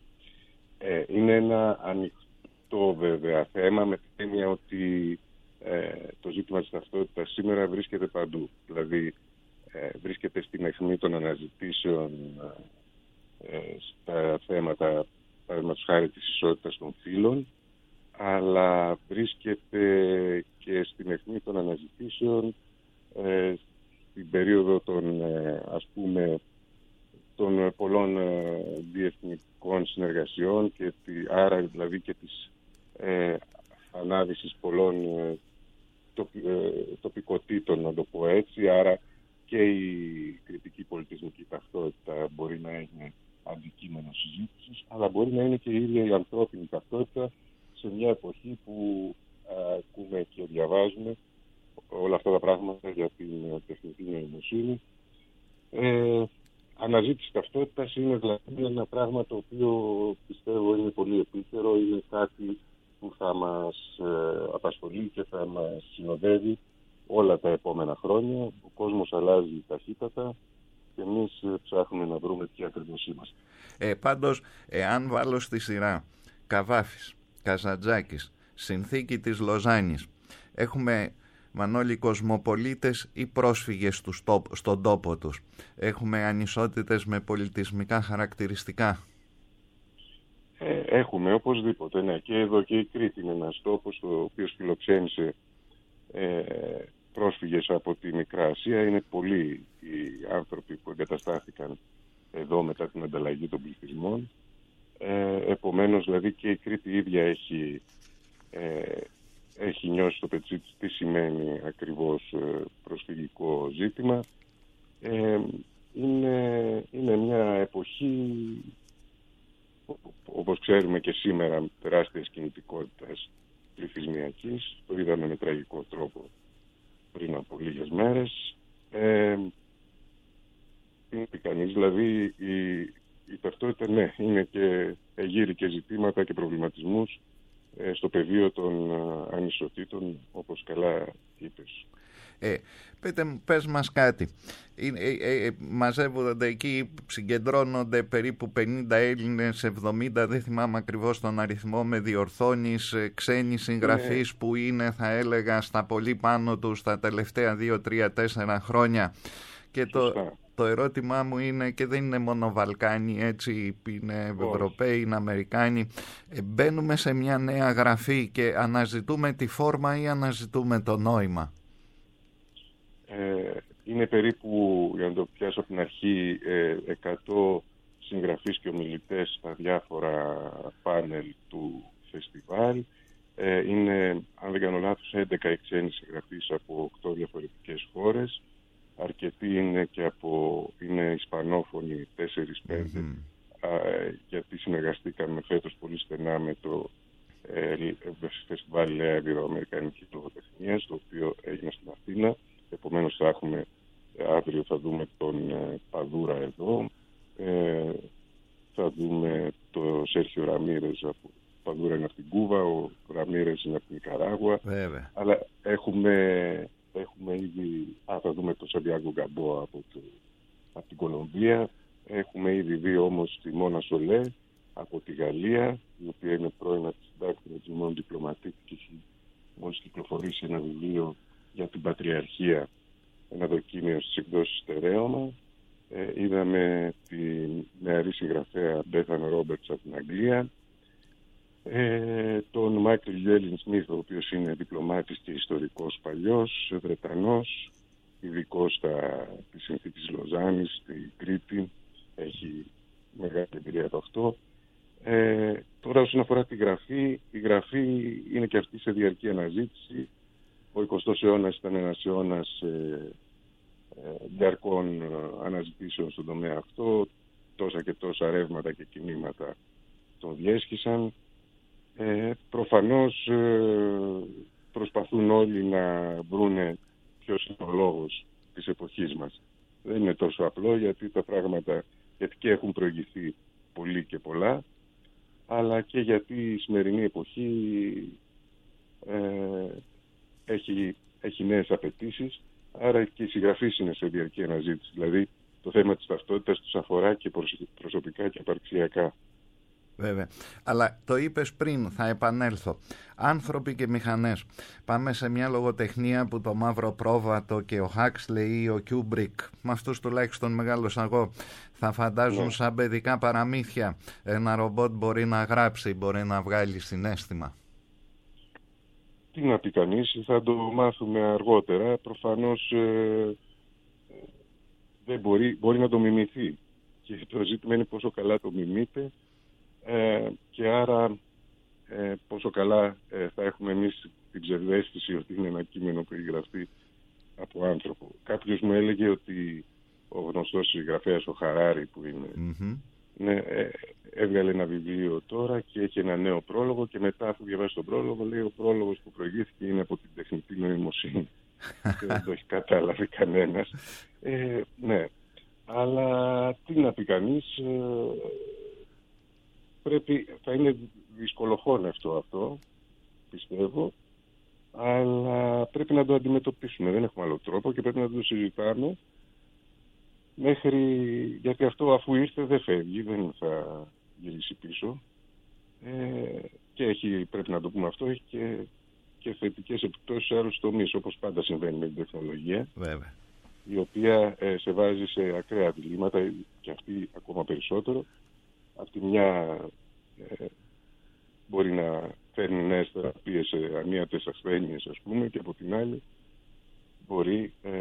Ε, είναι ένα ανοιχτό βέβαια θέμα, με την έννοια ότι ε, το ζήτημα της ταυτότητας σήμερα βρίσκεται παντού. Δηλαδή ε, βρίσκεται στην αιχμή των αναζητήσεων ε, στα θέματα, παραδείγματος χάρη, της ισότητας των φύλων, αλλά βρίσκεται και στην αιχμή των αναζητήσεων ε, στην περίοδο των, ε, ας πούμε, των πολλών ε, διεθνικών συνεργασιών και τη, άρα δηλαδή και της ε, ανάδυσης πολλών ε, τοπι, ε, τοπικοτήτων, να το πω έτσι, άρα και η κριτική πολιτισμική ταυτότητα μπορεί να είναι αντικείμενο συζήτησης, αλλά μπορεί να είναι και η ίδια η ανθρώπινη ταυτότητα σε μια εποχή που α, ακούμε και διαβάζουμε όλα αυτά τα πράγματα για την τεχνητή νοημοσύνη Ε, αναζήτηση ταυτότητας είναι δηλαδή ένα πράγμα το οποίο πιστεύω είναι πολύ επίκαιρο, είναι κάτι που θα μας ε, απασχολεί και θα μας συνοδεύει όλα τα επόμενα χρόνια. Ο κόσμος αλλάζει ταχύτατα και εμείς ε, ψάχνουμε να βρούμε τι ακριβώς είμαστε. Ε, πάντως, εάν βάλω στη σειρά Καβάφης, Καζαντζάκης, Συνθήκη της Λοζάνης, έχουμε, Μανώλη, κοσμοπολίτες ή πρόσφυγες στους τόπ, στον τόπο τους? Έχουμε ανισότητες με πολιτισμικά χαρακτηριστικά? Ε, έχουμε οπωσδήποτε, ναι. Και εδώ και η Κρήτη είναι ένας τόπος ο οποίος φιλοξένησε ε, πρόσφυγες από τη Μικρά Ασία. Είναι πολλοί οι άνθρωποι που εγκαταστάθηκαν εδώ μετά την ανταλλαγή των πληθυσμών. Ε, επομένως, δηλαδή, και η Κρήτη ίδια έχει, ε, έχει νιώσει στο πετσί της τι σημαίνει ακριβώς ε, προσφυγικό ζήτημα. Ε, είναι, είναι μια εποχή, όπως ξέρουμε και σήμερα, τεράστιας κινητικότητας πληθυσμιακής. Το είδαμε με τραγικό τρόπο πριν από λίγες μέρες. Ε, είναι κανείς, δηλαδή η, η ταυτότητα, ναι, είναι και εγείρει και ζητήματα και προβληματισμούς ε, στο πεδίο των ε, ανισοτήτων, όπως καλά είπες. Ε, πείτε, πες μας κάτι. Ε, ε, ε, μαζεύονται εκεί, συγκεντρώνονται περίπου πενήντα Έλληνες, εβδομήντα, δεν θυμάμαι ακριβώς τον αριθμό, με διορθώνεις, ε, ξένοι συγγραφείς, ναι, που είναι, θα έλεγα, στα πολύ πάνω τους τα τελευταία δύο, τρία, τέσσερα χρόνια. Και το, το ερώτημά μου είναι, και δεν είναι μόνο Βαλκάνοι, έτσι, είναι oh. Ευρωπαίοι, είναι Αμερικάνοι, ε, μπαίνουμε σε μια νέα γραφή και αναζητούμε τη φόρμα ή αναζητούμε το νόημα? Ε, είναι περίπου, για να το πιάσω από την αρχή, εκατό συγγραφείς και ομιλητές στα διάφορα πάνελ του φεστιβάλ. Ε, είναι, αν δεν κάνω λάθος, έντεκα ξένοι συγγραφείς από οκτώ διαφορετικές χώρες. Αρκετοί είναι και από, είναι ισπανόφωνοι, τέσσερα πέντε, mm-hmm. γιατί συνεργαστήκαμε φέτος πολύ στενά με το ε, φεστιβάλ Λευκοαμερικανικής Λογοτεχνίας, το οποίο έγινε στην Αθήνα. Επομένως θα έχουμε, αύριο θα δούμε τον ε, Παδούρα εδώ, ε, θα δούμε το Σέρχιο Ραμίρες, από Παδούρα είναι από την Κούβα, ο Ραμίρες είναι από την Νικαράγουα. Βέβαια. Αλλά έχουμε, έχουμε ήδη, α, θα δούμε τον Σαντιάγκο Γκαμπόα από, το, από την Κολομβία. Έχουμε ήδη δει όμως τη Μόνα Σολέ από τη Γαλλία, η οποία είναι πρώην αντισυντάκτρια της Μόν Διπλωματίκ και έχει μόλις κυκλοφορήσει ένα βιβλίο για την Πατριαρχία, ένα δοκίμιο στις εκδόσεις Στερέωμα. Ε, είδαμε τη νεαρή συγγραφέα Μπέθαν Ρόμπερτς από την Αγγλία, ε, τον Μάικλ Γέλιν Σμιθ, ο οποίος είναι διπλωμάτης και ιστορικός παλιός, Βρετανός, ειδικός στα της Συνθήκης Λοζάνης, στην Κρήτη, έχει μεγάλη εμπειρία από αυτό. Ε, τώρα όσον αφορά τη γραφή, η γραφή είναι και αυτή σε διαρκή αναζήτηση. Ο εικοστός αιώνας ήταν ένας αιώνας ε, ε, διαρκών ε, αναζητήσεων στον τομέα αυτό. Τόσα και τόσα ρεύματα και κινήματα τον διέσχισαν. Ε, προφανώς ε, προσπαθούν όλοι να βρούνε ποιος είναι ο λόγος της εποχής μας. Δεν είναι τόσο απλό, γιατί τα πράγματα, γιατί και έχουν προηγηθεί πολύ και πολλά, αλλά και γιατί η σημερινή εποχή ε, έχει, έχει νέες απαιτήσεις, άρα και οι συγγραφείς είναι σε διαρκή αναζήτηση. Δηλαδή το θέμα της ταυτότητας τους αφορά και προσωπικά και απαρξιακά. Βέβαια. Αλλά το είπες πριν, θα επανέλθω. Άνθρωποι και μηχανές. Πάμε σε μια λογοτεχνία που το Μαύρο Πρόβατο και ο Χάξλεϊ ή ο Κιούμπρικ, με αυτούς τουλάχιστον μεγάλωσα εγώ, θα φαντάζουν, ναι, σαν παιδικά παραμύθια. Ένα ρομπότ μπορεί να γράψει, μπορεί να βγάλει συναίσθημα. Τι να πει κανείς, θα το μάθουμε αργότερα. Προφανώς ε, δεν μπορεί, μπορεί να το μιμηθεί. Και το ζήτημα είναι πόσο καλά το μιμείται. Ε, και άρα ε, πόσο καλά ε, θα έχουμε εμείς την ψευδαίσθηση ότι είναι ένα κείμενο που έχει γραφτεί από άνθρωπο. Κάποιος μου έλεγε ότι ο γνωστός συγγραφέας ο Χαράρι, που είναι, mm-hmm. ναι, ε, έβγαλε ένα βιβλίο τώρα και έχει ένα νέο πρόλογο, και μετά, αφού διαβάσει τον πρόλογο, λέει ο πρόλογος που προηγήθηκε είναι από την τεχνητή νοημοσύνη. Και δεν το έχει κατάλαβει κανένας. Ε, ναι. Αλλά τι να πει κανείς, ε, πρέπει, θα είναι δυσκολοχώνευτο αυτό, πιστεύω, αλλά πρέπει να το αντιμετωπίσουμε. Δεν έχουμε άλλο τρόπο και πρέπει να το συζητάμε μέχρι, γιατί αυτό αφού ήρθε δεν φεύγει, δεν θα γυρίσει πίσω. Ε, και έχει, πρέπει να το πούμε αυτό, έχει και, και θετικές επιπτώσεις σε άλλους τομείς, όπως πάντα συμβαίνει με την τεχνολογία. Βέβαια. Η οποία ε, σε βάζει σε ακραία διλήμματα και αυτή ακόμα περισσότερο. Από τη μια ε, μπορεί να φέρνει νέες θεραπείες σε αμύατες ασθένειες, ας πούμε, και από την άλλη μπορεί ε,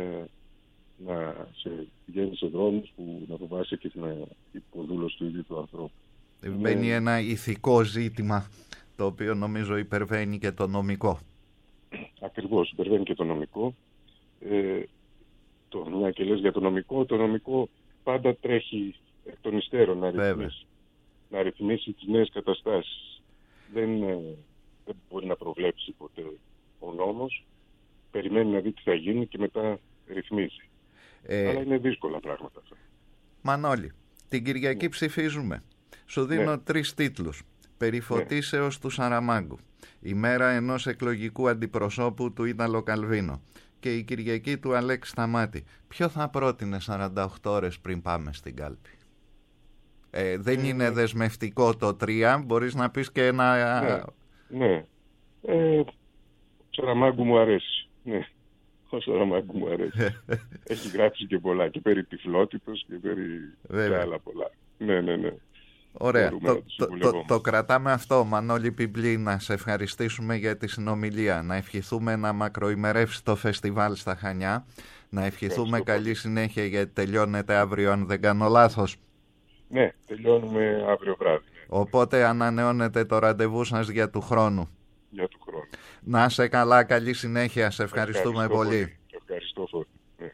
να σε πηγαίνει σε δρόμους που να φοβάσαι και την υποδούλωση του ίδιου του ανθρώπου. Μπαίνει Είναι... ένα ηθικό ζήτημα το οποίο νομίζω υπερβαίνει και το νομικό. Ακριβώς, υπερβαίνει και το νομικό. Ε, το, μια και λες για το νομικό, το νομικό πάντα τρέχει εκ των υστέρων να ρυθμίσει, να ρυθμίσει τις νέες καταστάσεις. Δεν, ε, δεν μπορεί να προβλέψει ποτέ ο νόμος, περιμένει να δει τι θα γίνει και μετά ρυθμίζει. Ε, Αλλά είναι δύσκολα πράγματα αυτά. Μανώλη, την Κυριακή ναι. ψηφίζουμε. Σου δίνω ναι. τρεις τίτλους. Περιφωτίσεως ναι. του Σαραμάγκου, η μέρα ενός εκλογικού αντιπροσώπου του Ίταλο Καλβίνο και η Κυριακή του Αλέξη Σταμάτη. Ποιο θα πρότεινε σαράντα οκτώ ώρες πριν πάμε στην κάλπη? Ε, δεν ε, είναι ναι. δεσμευτικό το τρία, μπορείς να πεις και ένα... Ναι, ναι. Ε, ο Σαραμάγκου μου αρέσει. Ναι. Ο Σαραμάγκου μου αρέσει. Έχει γράψει και πολλά και περί τυφλότητος και περί και άλλα πολλά. Ναι, ναι, ναι. Ωραία, το, το, το, το κρατάμε αυτό. Μανώλη Πιμπλή, να σε ευχαριστήσουμε για τη συνομιλία, να ευχηθούμε να μακροημερεύσει το φεστιβάλ στα Χανιά, να ευχηθούμε Ευχαριστώ. καλή συνέχεια γιατί τελειώνεται αύριο αν δεν κάνω λάθος. Ναι, τελειώνουμε αύριο βράδυ. Ναι. Οπότε ανανεώνετε το ραντεβού σας για του χρόνου. Για του χρόνου. Να σε καλά, καλή συνέχεια, σε ευχαριστούμε Ευχαριστώ πολύ. πολύ. Ευχαριστώ πολύ. Ναι.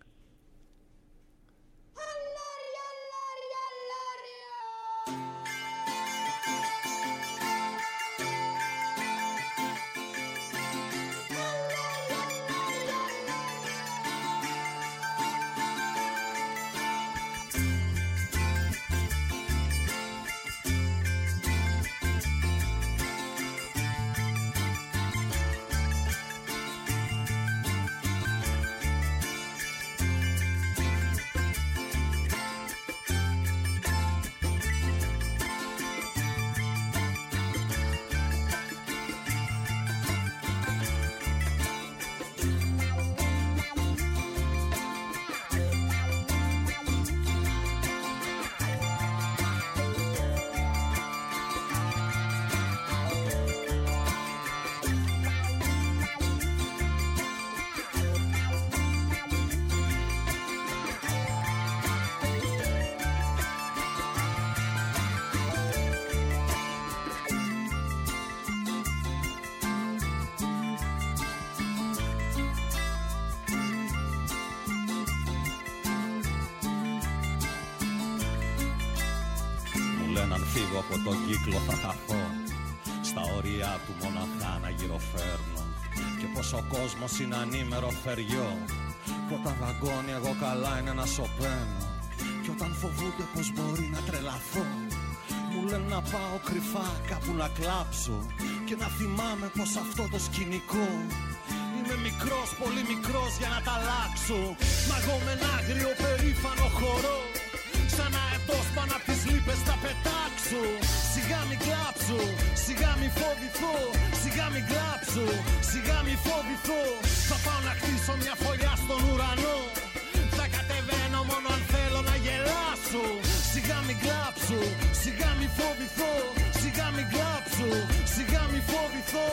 Αν φύγω από τον κύκλο θα χαθώ, στα όρια του μοναχά να γυροφέρνω, και πως ο κόσμος είναι ανήμερο φεριό, που όταν δαγκώνει εγώ καλά είναι να σωπαίνω, και όταν φοβούνται πως μπορεί να τρελαθώ, μου λένε να πάω κρυφά κάπου να κλάψω, και να θυμάμαι πως αυτό το σκηνικό είμαι μικρός, πολύ μικρός για να τα αλλάξω. Μα εγώ με ένα άγριο περήφανο χορό, σαν αετός πάνω απ' τις λύπες θα πετάξω. Σιγά μη κλάψω, σιγά μη φοβηθώ, σιγά μη κλάψω, σιγά μη φοβηθώ. Θα πάω να χτίσω μια φωλιά στον ουρανό, θα κατεβαίνω μόνο αν θέλω να γελάσω. Σιγά μη κλάψω, σιγά μη φοβηθώ, σιγά μη κλάψω, σιγά μη φοβηθώ.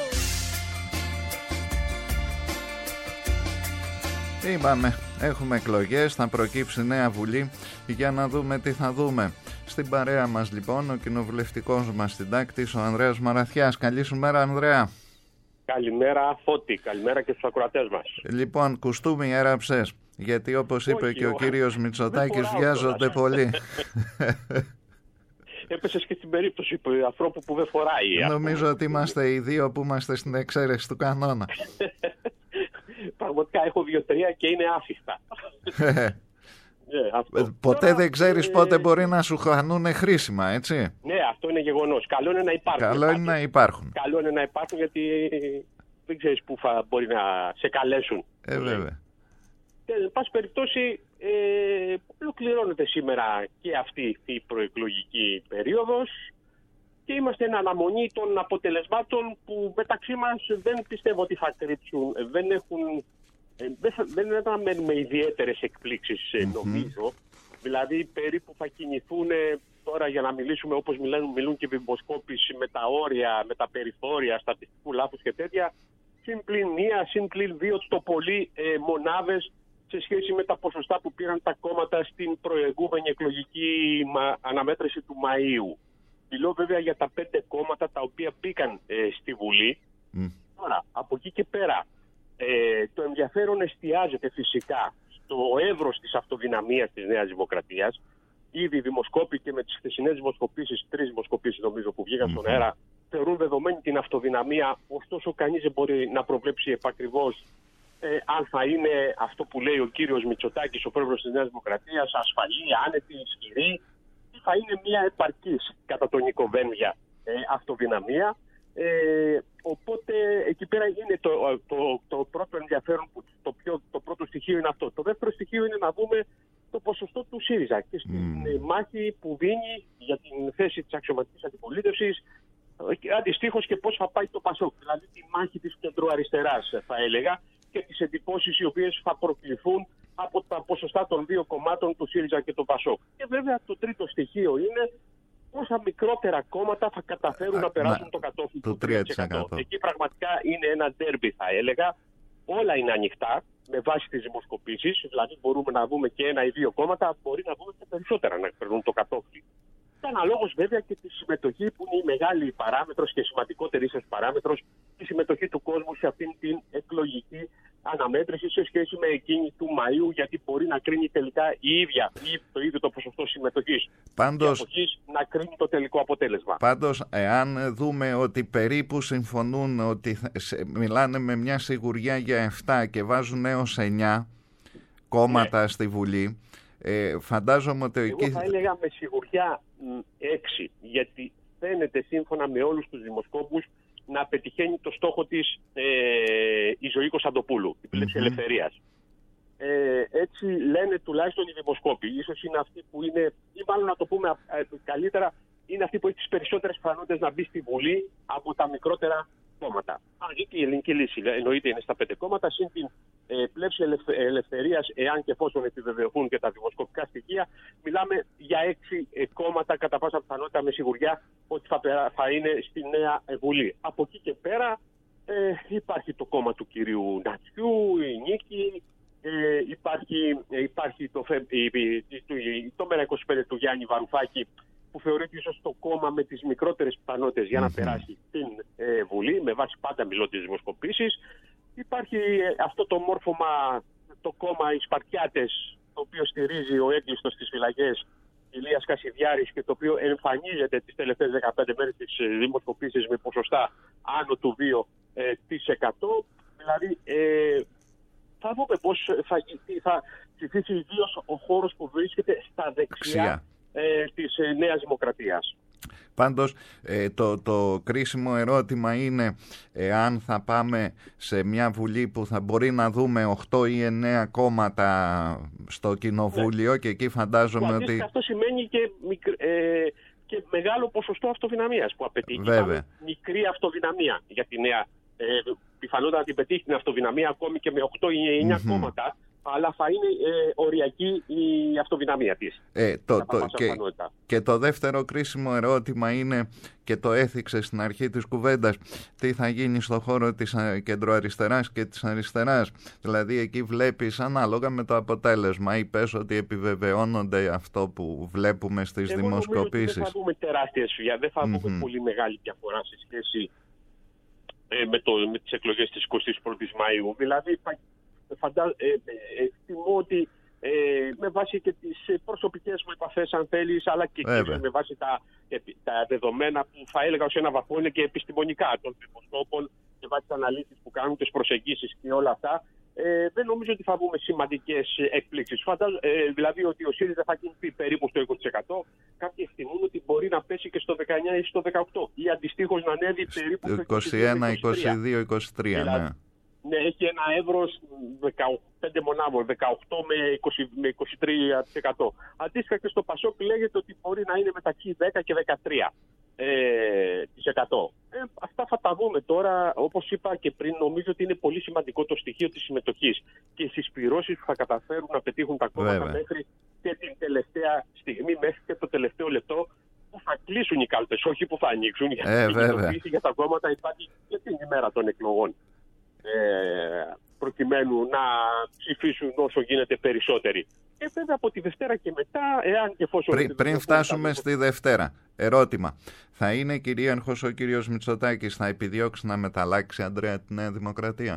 Είπαμε, έχουμε εκλογές, θα προκύψει νέα βουλή, για να δούμε τι θα δούμε. Στην παρέα μας λοιπόν ο κοινοβουλευτικός μας συντάκτης, ο Ανδρέας Μαραθιάς. Καλή σου μέρα, Ανδρέα. Καλημέρα Φώτη, καλημέρα και στους ακροατές μας. Λοιπόν, κουστούμι έραψες, γιατί όπως είπε Όχι, και ο, ο κύριος Μητσοτάκης βιάζονται πολύ. Έπεσες και στην περίπτωση ανθρώπου που δεν φοράει. Νομίζω ότι είμαστε οι δύο που είμαστε στην εξαίρεση του κανόνα. Πραγματικά έχω δύο-τρία και είναι άφιχτα. Ναι, αυτό. Ποτέ Τώρα, δεν ξέρεις ε... πότε μπορεί να σου χανούν χρήσιμα, έτσι. Ναι, αυτό είναι γεγονός. Καλό είναι να υπάρχουν. Καλό είναι να υπάρχουν. Καλό είναι να υπάρχουν, γιατί δεν ξέρεις πού θα μπορεί να σε καλέσουν. Ε, βέβαια. Και, εν πάση περιπτώσει, ε, ολοκληρώνεται σήμερα και αυτή η προεκλογική περίοδος και είμαστε εν αναμονή των αποτελεσμάτων που μεταξύ μας δεν πιστεύω ότι θα κρύψουν, δεν έχουν, δεν θα, δεν θα μένουμε ιδιαίτερες εκπλήξεις, mm-hmm. νομίζω. Δηλαδή περίπου θα κινηθούν τώρα, για να μιλήσουμε όπως μιλούν, μιλούν και οι δημοσκόπηση, με τα όρια, με τα περιθώρια, στατιστικού λάθους και τέτοια, συν πλην μία, συν πλην δύο το πολύ ε, μονάδες σε σχέση με τα ποσοστά που πήραν τα κόμματα στην προηγούμενη εκλογική αναμέτρηση του Μαΐου. Μιλώ βέβαια για τα πέντε κόμματα τα οποία μπήκαν ε, στη Βουλή. Mm. Τώρα, από εκεί και πέρα, ε, το ενδιαφέρον εστιάζεται φυσικά στο εύρος της αυτοδυναμίας της Νέας Δημοκρατίας. Ήδη οι δημοσκόποι και με τις χθεσινές δημοσκοπήσεις, τρεις δημοσκοπήσεις νομίζω που βγήκαν mm. στον αέρα, θεωρούν δεδομένη την αυτοδυναμία, ωστόσο κανείς δεν μπορεί να προβλέψει επακριβώς ε, αν θα είναι αυτό που λέει ο κύριος Μητσοτάκης, ο πρόεδρος της Νέας Δημοκρατίας, ασφαλή, άνετη, ισχυρή, ή θα είναι μια επαρκής κατά τον Νίκο Βένδια ε, αυτοδυναμία. Ε, οπότε εκεί πέρα είναι το, το, το, το πρώτο ενδιαφέρον, που, το, πιο, το πρώτο στοιχείο είναι αυτό. Το δεύτερο στοιχείο είναι να δούμε το ποσοστό του ΣΥΡΙΖΑ και στην mm. μάχη που δίνει για την θέση της αξιωματικής αντιπολίτευσης, αντιστοίχως και πώς θα πάει το ΠΑΣΟΚ, δηλαδή τη μάχη της κεντροαριστεράς θα έλεγα, και τις εντυπώσεις οι οποίες θα προκληθούν από τα ποσοστά των δύο κομμάτων του ΣΥΡΙΖΑ και του ΠΑΣΟΚ. Και βέβαια το τρίτο στοιχείο είναι πόσα μικρότερα κόμματα θα καταφέρουν Α, να περάσουν να, το κατόφλι του τρία τοις εκατό. Εκεί πραγματικά είναι ένα ντέρμπι θα έλεγα. Όλα είναι ανοιχτά με βάση τις δημοσκοπήσεις, δηλαδή μπορούμε να δούμε και ένα ή δύο κόμματα, μπορεί να δούμε και περισσότερα να περνούν το κατόφλι. Και αναλόγως βέβαια και τη συμμετοχή που είναι η μεγάλη παράμετρος και σημαντικότερη ίσως παράμετρος, η συμμετοχή του κόσμου σε αυτήν την εκλογική αναμέτρηση σε σχέση με εκείνη του Μαΐου, γιατί μπορεί να κρίνει τελικά η ίδια ή το ίδιο το ποσοστό συμμετοχής. Πάντως, και από εκεί να κρίνει το τελικό αποτέλεσμα. Πάντως, εάν δούμε ότι περίπου συμφωνούν, ότι μιλάνε με μια σιγουριά για επτά και βάζουν έως εννιά κόμματα ναι. στη Βουλή, ε, φαντάζομαι ότι... Εγώ εκεί... θα έλεγα με σιγουριά έξι, γιατί φαίνεται σύμφωνα με όλους τους δημοσκόπους να πετυχαίνει το στόχο της ε, η Ζωή Κωνσταντοπούλου, η πλεύση mm-hmm. ελευθερίας. Ε, έτσι λένε τουλάχιστον οι δημοσκόποι. Ίσως είναι αυτοί που είναι, ή μάλλον να το πούμε ε, καλύτερα, είναι αυτοί που έχει τις περισσότερες πιθανότητες να μπει στη Βουλή από τα μικρότερα κόμματα. Αν και η Ελληνική Λύση εννοείται είναι στα πέντε κόμματα, συν την ε, πλεύση ελευθερίας, εάν και εφόσον επιβεβαιωθούν και τα δημοσκοπικά στοιχεία, μιλάμε για έξι ε, κόμματα κατά πάσα πιθανότητα με σιγουριά ότι θα, θα είναι στη Νέα Βουλή. Από εκεί και πέρα ε, υπάρχει το κόμμα του κυρίου Νατσιού, η Νίκη, ε, υπάρχει, ε, υπάρχει το, η, το, το ΜΕΡΑ είκοσι πέντε του Γιάννη Βαρουφάκη, που θεωρείται ίσως το κόμμα με τις μικρότερες πιθανότητες για να mm-hmm. περάσει στην ε, Βουλή, με βάση πάντα μιλώ τις δημοσκοπήσεις. Υπάρχει ε, αυτό το μόρφωμα, το κόμμα οι Σπαρτιάτες, το οποίο στηρίζει ο έγκλειστος στις φυλακές Ηλίας Κασιδιάρης και το οποίο εμφανίζεται τις τελευταίες δεκαπέντε μέρες της ε, δημοσκοπήσεις με ποσοστά άνω του δύο τοις εκατό. Δηλαδή ε, θα δούμε πώς θα, θα ψηφίσει ιδίως ο χώρος που βρίσκεται στα δεξιά Ε, της ε, Νέας Δημοκρατίας. Πάντως ε, το, το κρίσιμο ερώτημα είναι εάν θα πάμε σε μια Βουλή που θα μπορεί να δούμε οκτώ ή εννέα κόμματα στο Κοινοβούλιο ναι. και εκεί φαντάζομαι που ότι... Αυτό σημαίνει και, μικ, ε, και μεγάλο ποσοστό αυτοδυναμίας που απαιτεί. Βέβαια. Μικρή αυτοδυναμία για τη Νέα. Ε, πιθανότατα να την πετύχει την αυτοδυναμία ακόμη και με οκτώ ή εννέα mm-hmm. κόμματα, αλλά θα είναι ε, οριακή η αυτοδυναμία της. Ε, το, το, και, και το δεύτερο κρίσιμο ερώτημα είναι, και το έθιξε στην αρχή της κουβέντας, τι θα γίνει στο χώρο της κεντροαριστεράς και της αριστεράς. Δηλαδή εκεί βλέπεις ανάλογα με το αποτέλεσμα ή πες ότι επιβεβαιώνονται αυτό που βλέπουμε στις Εγώ δημοσκοπήσεις. Δεν θα δούμε τεράστια σφυγιά, δεν θα mm-hmm. δούμε πολύ μεγάλη διαφορά σε σχέση ε, με, το, με τις εκλογές της εικοστής πρώτης Μαΐου. Δηλαδή Φαντα... Ε, ε, εκτιμώ ότι ε, με βάση και τις προσωπικές μου επαφές αν θέλεις, αλλά και με βάση τα, τα δεδομένα που θα έλεγα ως ένα βαθμό είναι και επιστημονικά των δημοσκόπων και βάσει τις αναλύσεις που κάνουν, τις προσεγγίσεις και όλα αυτά, ε, Ε, δεν νομίζω ότι θα βγούμε σημαντικές εκπλήξεις. Φαντάζω, ε, δηλαδή ότι ο ΣΥΡΙΖΑ θα κινηθεί περίπου στο είκοσι τοις εκατό. Κάποιοι εκτιμούν ότι μπορεί να πέσει και στο δεκαεννιά ή στο δεκαοκτώ τοις εκατό. Ή αντιστοίχως να ανέβει περίπου στο είκοσι ένα, είκοσι δύο, είκοσι τρία. Δηλαδή, ναι. Ναι, έχει ένα εύρος δεκαπέντε μονάδων, δεκαοκτώ με είκοσι, με είκοσι τρία τοις εκατό. Αντίστοιχα και στο ΠΑΣΟΚ λέγεται ότι μπορεί να είναι μεταξύ δέκα και δεκατρία τοις εκατό. Ε, αυτά θα τα δούμε τώρα. Όπως είπα και πριν, νομίζω ότι είναι πολύ σημαντικό το στοιχείο της συμμετοχής και οι συσπυρώσεις που θα καταφέρουν να πετύχουν τα κόμματα Βέβαια. μέχρι και την τελευταία στιγμή, μέχρι και το τελευταίο λεπτό που θα κλείσουν οι κάλπες, όχι που θα ανοίξουν. Γιατί Ε, η κοινοποίηση για τα κόμματα υπάρχει και την ημέρα των εκλογών. Ε, προκειμένου να ψηφίσουν όσο γίνεται περισσότεροι. Και βέβαια από τη Δευτέρα και μετά, εάν και εφόσον... Πριν, πριν φτάσουμε στη Δευτέρα, ερώτημα. Θα είναι κυρίαρχος ο κύριος Μητσοτάκης, θα επιδιώξει να μεταλλάξει, Ανδρέα, τη Νέα Δημοκρατία?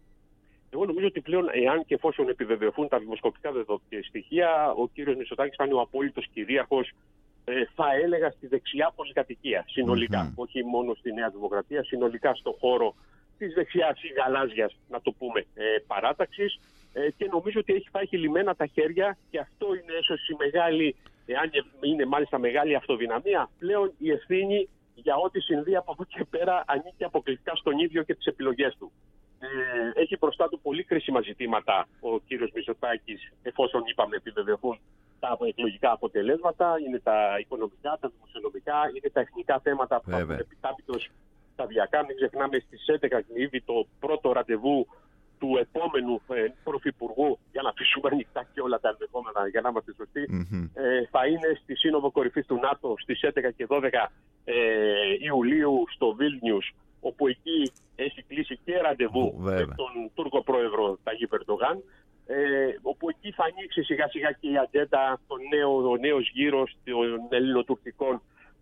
Εγώ νομίζω ότι πλέον, εάν και εφόσον επιβεβαιωθούν τα δημοσκοπικά στοιχεία, ο κύριος Μητσοτάκης θα είναι ο απόλυτος κυρίαρχος, ε, θα έλεγα, στη δεξιά πολυκατοικία, συνολικά. Mm-hmm. Όχι μόνο στη Νέα Δημοκρατία, συνολικά στον χώρο της δεξιάς ή γαλάζιας, να το πούμε, ε, παράταξης, ε, και νομίζω ότι έχει, θα έχει λυμμένα τα χέρια, και αυτό είναι ίσως η μεγάλη, εάν είναι μάλιστα μεγάλη αυτοδυναμία, πλέον η ευθύνη για ό,τι συμβεί από εδώ και πέρα ανήκει αποκλειστικά στον ίδιο και τις επιλογές του. Ε, έχει μπροστά του πολύ κρίσιμα ζητήματα ο κύριος Μητσοτάκης, εφόσον είπαμε επιβεβαιωθούν τα εκλογικά αποτελέσματα, είναι τα οικονομικά, τα δημοσιονομικά, είναι τα εθνικά θέματα που θα έχουν επιτάπητος σταδιακά. Μην ξεχνάμε, στις έντεκα κνίδι το πρώτο ραντεβού του επόμενου ε, πρωθυπουργού, για να αφήσουμε ανοιχτά και όλα τα ενδεχόμενα για να είμαστε σωστοί, mm-hmm. ε, θα είναι στη Σύνοδο Κορυφής του ΝΑΤΟ στις έντεκα και δώδεκα ε, Ιουλίου στο Βίλνιους, όπου εκεί έχει κλείσει και ραντεβού oh, με τον Τούρκο πρόεδρο Ταγίπ Ερντογάν, ε, όπου εκεί θα ανοίξει σιγά σιγά και η ατζέντα, το νέο, ο νέος γύρος των ελληνοτουρκικών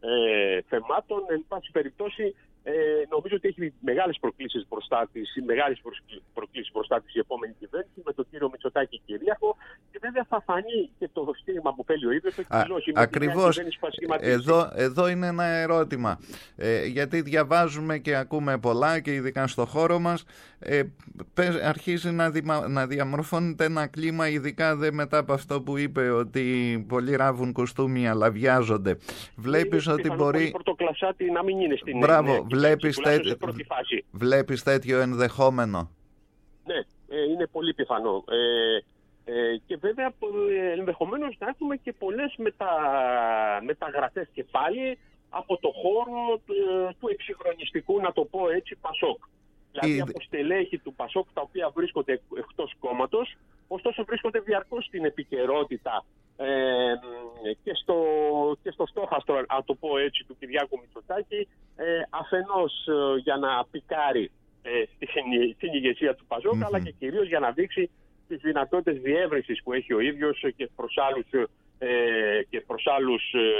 ε, θεμάτων. Εν πάση περιπτώσει, Ε, νομίζω ότι έχει μεγάλες προκλήσεις μπροστά της, μεγάλες προκλήσεις μπροστά της η επόμενη κυβέρνηση, με τον κύριο Μητσοτάκη κυρίαρχο, και βέβαια θα φανεί και το στήριγμα που θέλει ο ίδιος. Ακριβώς. Εδώ, εδώ είναι ένα ερώτημα. Ε, γιατί διαβάζουμε και ακούμε πολλά, και ειδικά στο χώρο μας, ε, αρχίζει να, δημα, να διαμορφώνεται ένα κλίμα, ειδικά δε μετά από αυτό που είπε, ότι πολλοί ράβουν κουστούμι αλλά βιάζονται. Βλέπεις ότι μπορεί... πρωτοκλασάτη να μην είναι στην... Μπράβο. Βλέπεις, τέ... Βλέπεις τέτοιο ενδεχόμενο? Ναι, ε, είναι πολύ πιθανό. Ε, ε, και βέβαια ε, ενδεχομένως να έχουμε και πολλές μετα... μεταγραφές και πάλι από το χώρο του, του εξυγχρονιστικού, να το πω έτσι, ΠΑΣΟΚ. Δηλαδή η... από στελέχη του ΠΑΣΟΚ, τα οποία βρίσκονται εκτός κόμματος, ωστόσο βρίσκονται διαρκώς στην επικαιρότητα ε, και, στο, και στο στόχαστρο, να το πω έτσι, του Κυριάκου Μητσοτάκη, ε, αφενός ε, για να πικάρει ε, στην, στην ηγεσία του ΠΑΣΟΚ, mm-hmm. αλλά και κυρίως για να δείξει τις δυνατότητες διεύρυνσης που έχει ο ίδιος και προς άλλους, ε, και προς άλλους,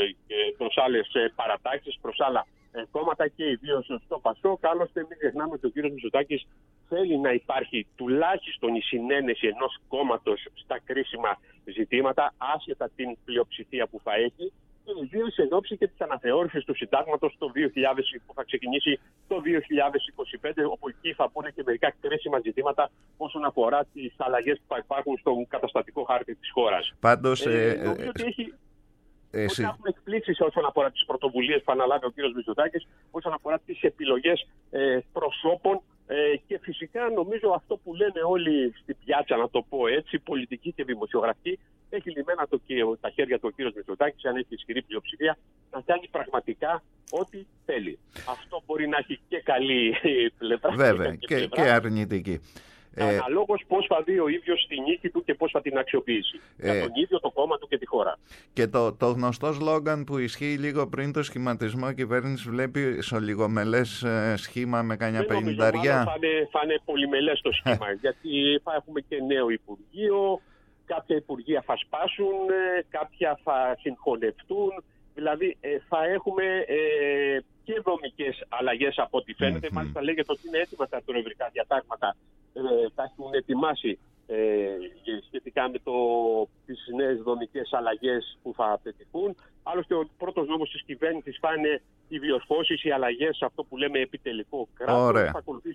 ε, προς άλλες παρατάξεις, προς άλλα ε, κόμματα, και ιδίως στο ΠΑΣΟΚ. Άλλωστε, μην ξεχνάμε ότι ο κύριος Μητσοτάκης θέλει να υπάρχει τουλάχιστον η συνένεση ενός κόμματος στα κρίσιμα ζητήματα, άσχετα την πλειοψηφία που θα έχει, και ιδίως εν ώψη και της αναθεώρησης του συντάγματος το δύο χιλιάδες, που θα ξεκινήσει το δύο χιλιάδες είκοσι πέντε, όπου εκεί θα πούνε και μερικά κρίσιμα ζητήματα όσον αφορά τις αλλαγές που θα υπάρχουν στον καταστατικό χάρτη της χώρας. Πάντως, ε, ε, νομίζω ότι έχει... Εσύ... Ότι έχουμε εκπλήξεις όσον αφορά τις πρωτοβουλίες που αναλάβει ο κύριος Μητσοτάκης, όσον αφορά τις επιλογές ε, προσώπων, ε, και φυσικά νομίζω αυτό που λένε όλοι στην πιάτσα, να το πω έτσι, πολιτική και δημοσιογραφική, έχει λυμμένα το, τα χέρια του ο κύριος Μητσοτάκης, αν έχει ισχυρή πλειοψηφία, να κάνει πραγματικά ό,τι θέλει. Αυτό μπορεί να έχει και καλή πλευρά. Βέβαια, και, και, και αρνητική. Ε, Αναλόγως πώς θα δει ο ίδιος τη νίκη του και πώς θα την αξιοποιήσει. Ε, για τον ίδιο, το κόμμα του και τη χώρα. Και το, το γνωστό σλόγγαν που ισχύει λίγο πριν το σχηματισμό κυβέρνηση, βλέπει σολιγομελές ε, σχήμα με κανένα πενηνταριά. Θα είναι, θα είναι πολυμελές το σχήμα, γιατί θα έχουμε και νέο Υπουργείο, κάποια Υπουργεία θα σπάσουν, κάποια θα συγχωνευτούν. Δηλαδή ε, θα έχουμε ε, και δομικές αλλαγές από ό,τι φαίνεται. Mm-hmm. Μάλιστα λέγεται ότι είναι έτοιμα τα προεδρικά διατάγματα. Ε, τα έχουν ετοιμάσει ε, σχετικά με το, τις νέες δομικές αλλαγές που θα απαιτηθούν. Άλλωστε ο πρώτος νόμος της κυβέρνησης θα είναι οι διορθώσεις, οι αλλαγές, αυτό που λέμε επιτελικό κράτος. Θα ακολουθήσει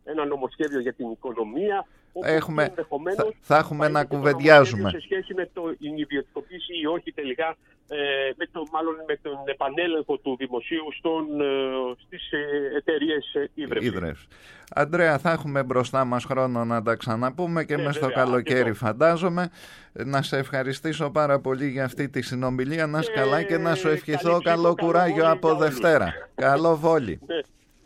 ένα νομοσχέδιο για την οικονομία. Έχουμε, θα, θα έχουμε να κουβεντιάζουμε. Σε σχέση με το, την ιδιωτικοποίηση ή όχι τελικά, ε, με το, μάλλον με τον επανέλεγχο του δημοσίου στον, ε, στις ε, εταιρείες ίδρυυσης. Αντρέα, θα έχουμε μπροστά μας χρόνο να τα ξαναπούμε και ναι, μες στο καλοκαίρι φαντάζομαι. Να σε ευχαριστήσω πάρα πολύ για αυτή τη συνομιλία. Να είσαι ε, καλά και να σου ευχηθώ καλό κουράγιο από Δευτέρα. Καλό Βόλι. Ναι.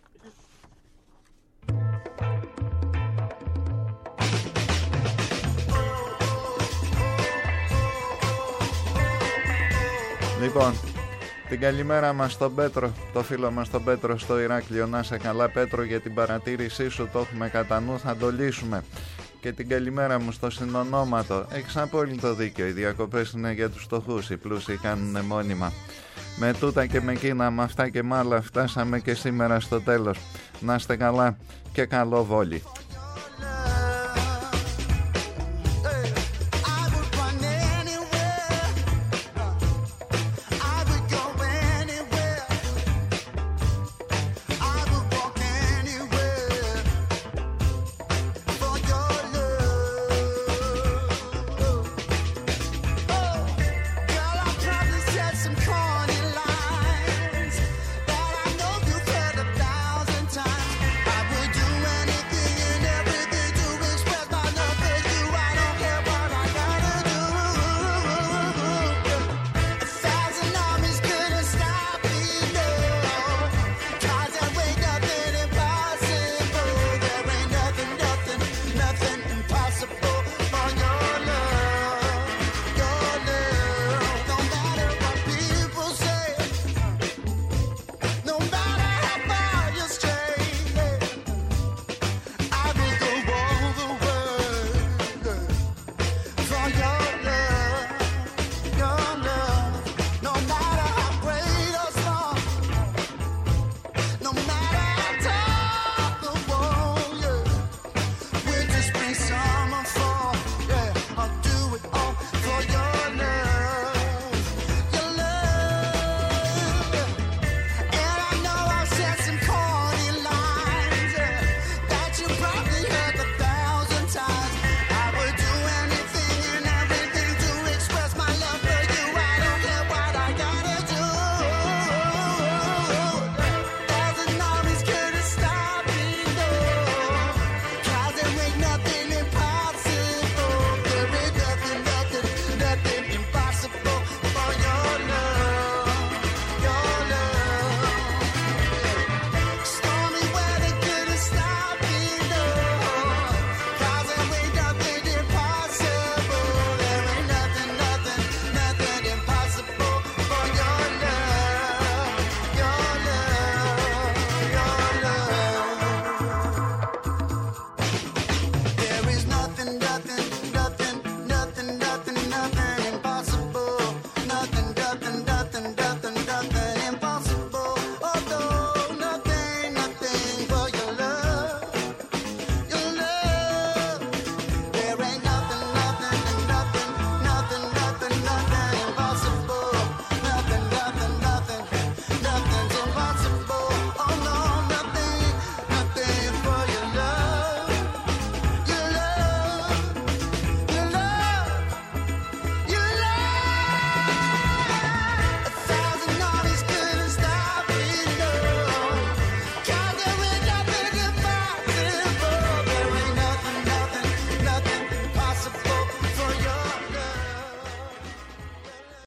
Λοιπόν, την καλημέρα μας στον Πέτρο, το φίλο μας τον Πέτρο στο Ηράκλειο. Να σε καλά Πέτρο, για την παρατήρησή σου, το έχουμε κατά νου, θα το λύσουμε. Και την καλημέρα μου στο Συνονόματο. Έχεις απόλυτο δίκιο, οι διακοπές είναι για τους φτωχούς, οι πλούσιοι κάνουν μόνιμα. Με τούτα και με εκείνα, με αυτά και με άλλα φτάσαμε και σήμερα στο τέλος. Να είστε καλά και καλό Βόλι.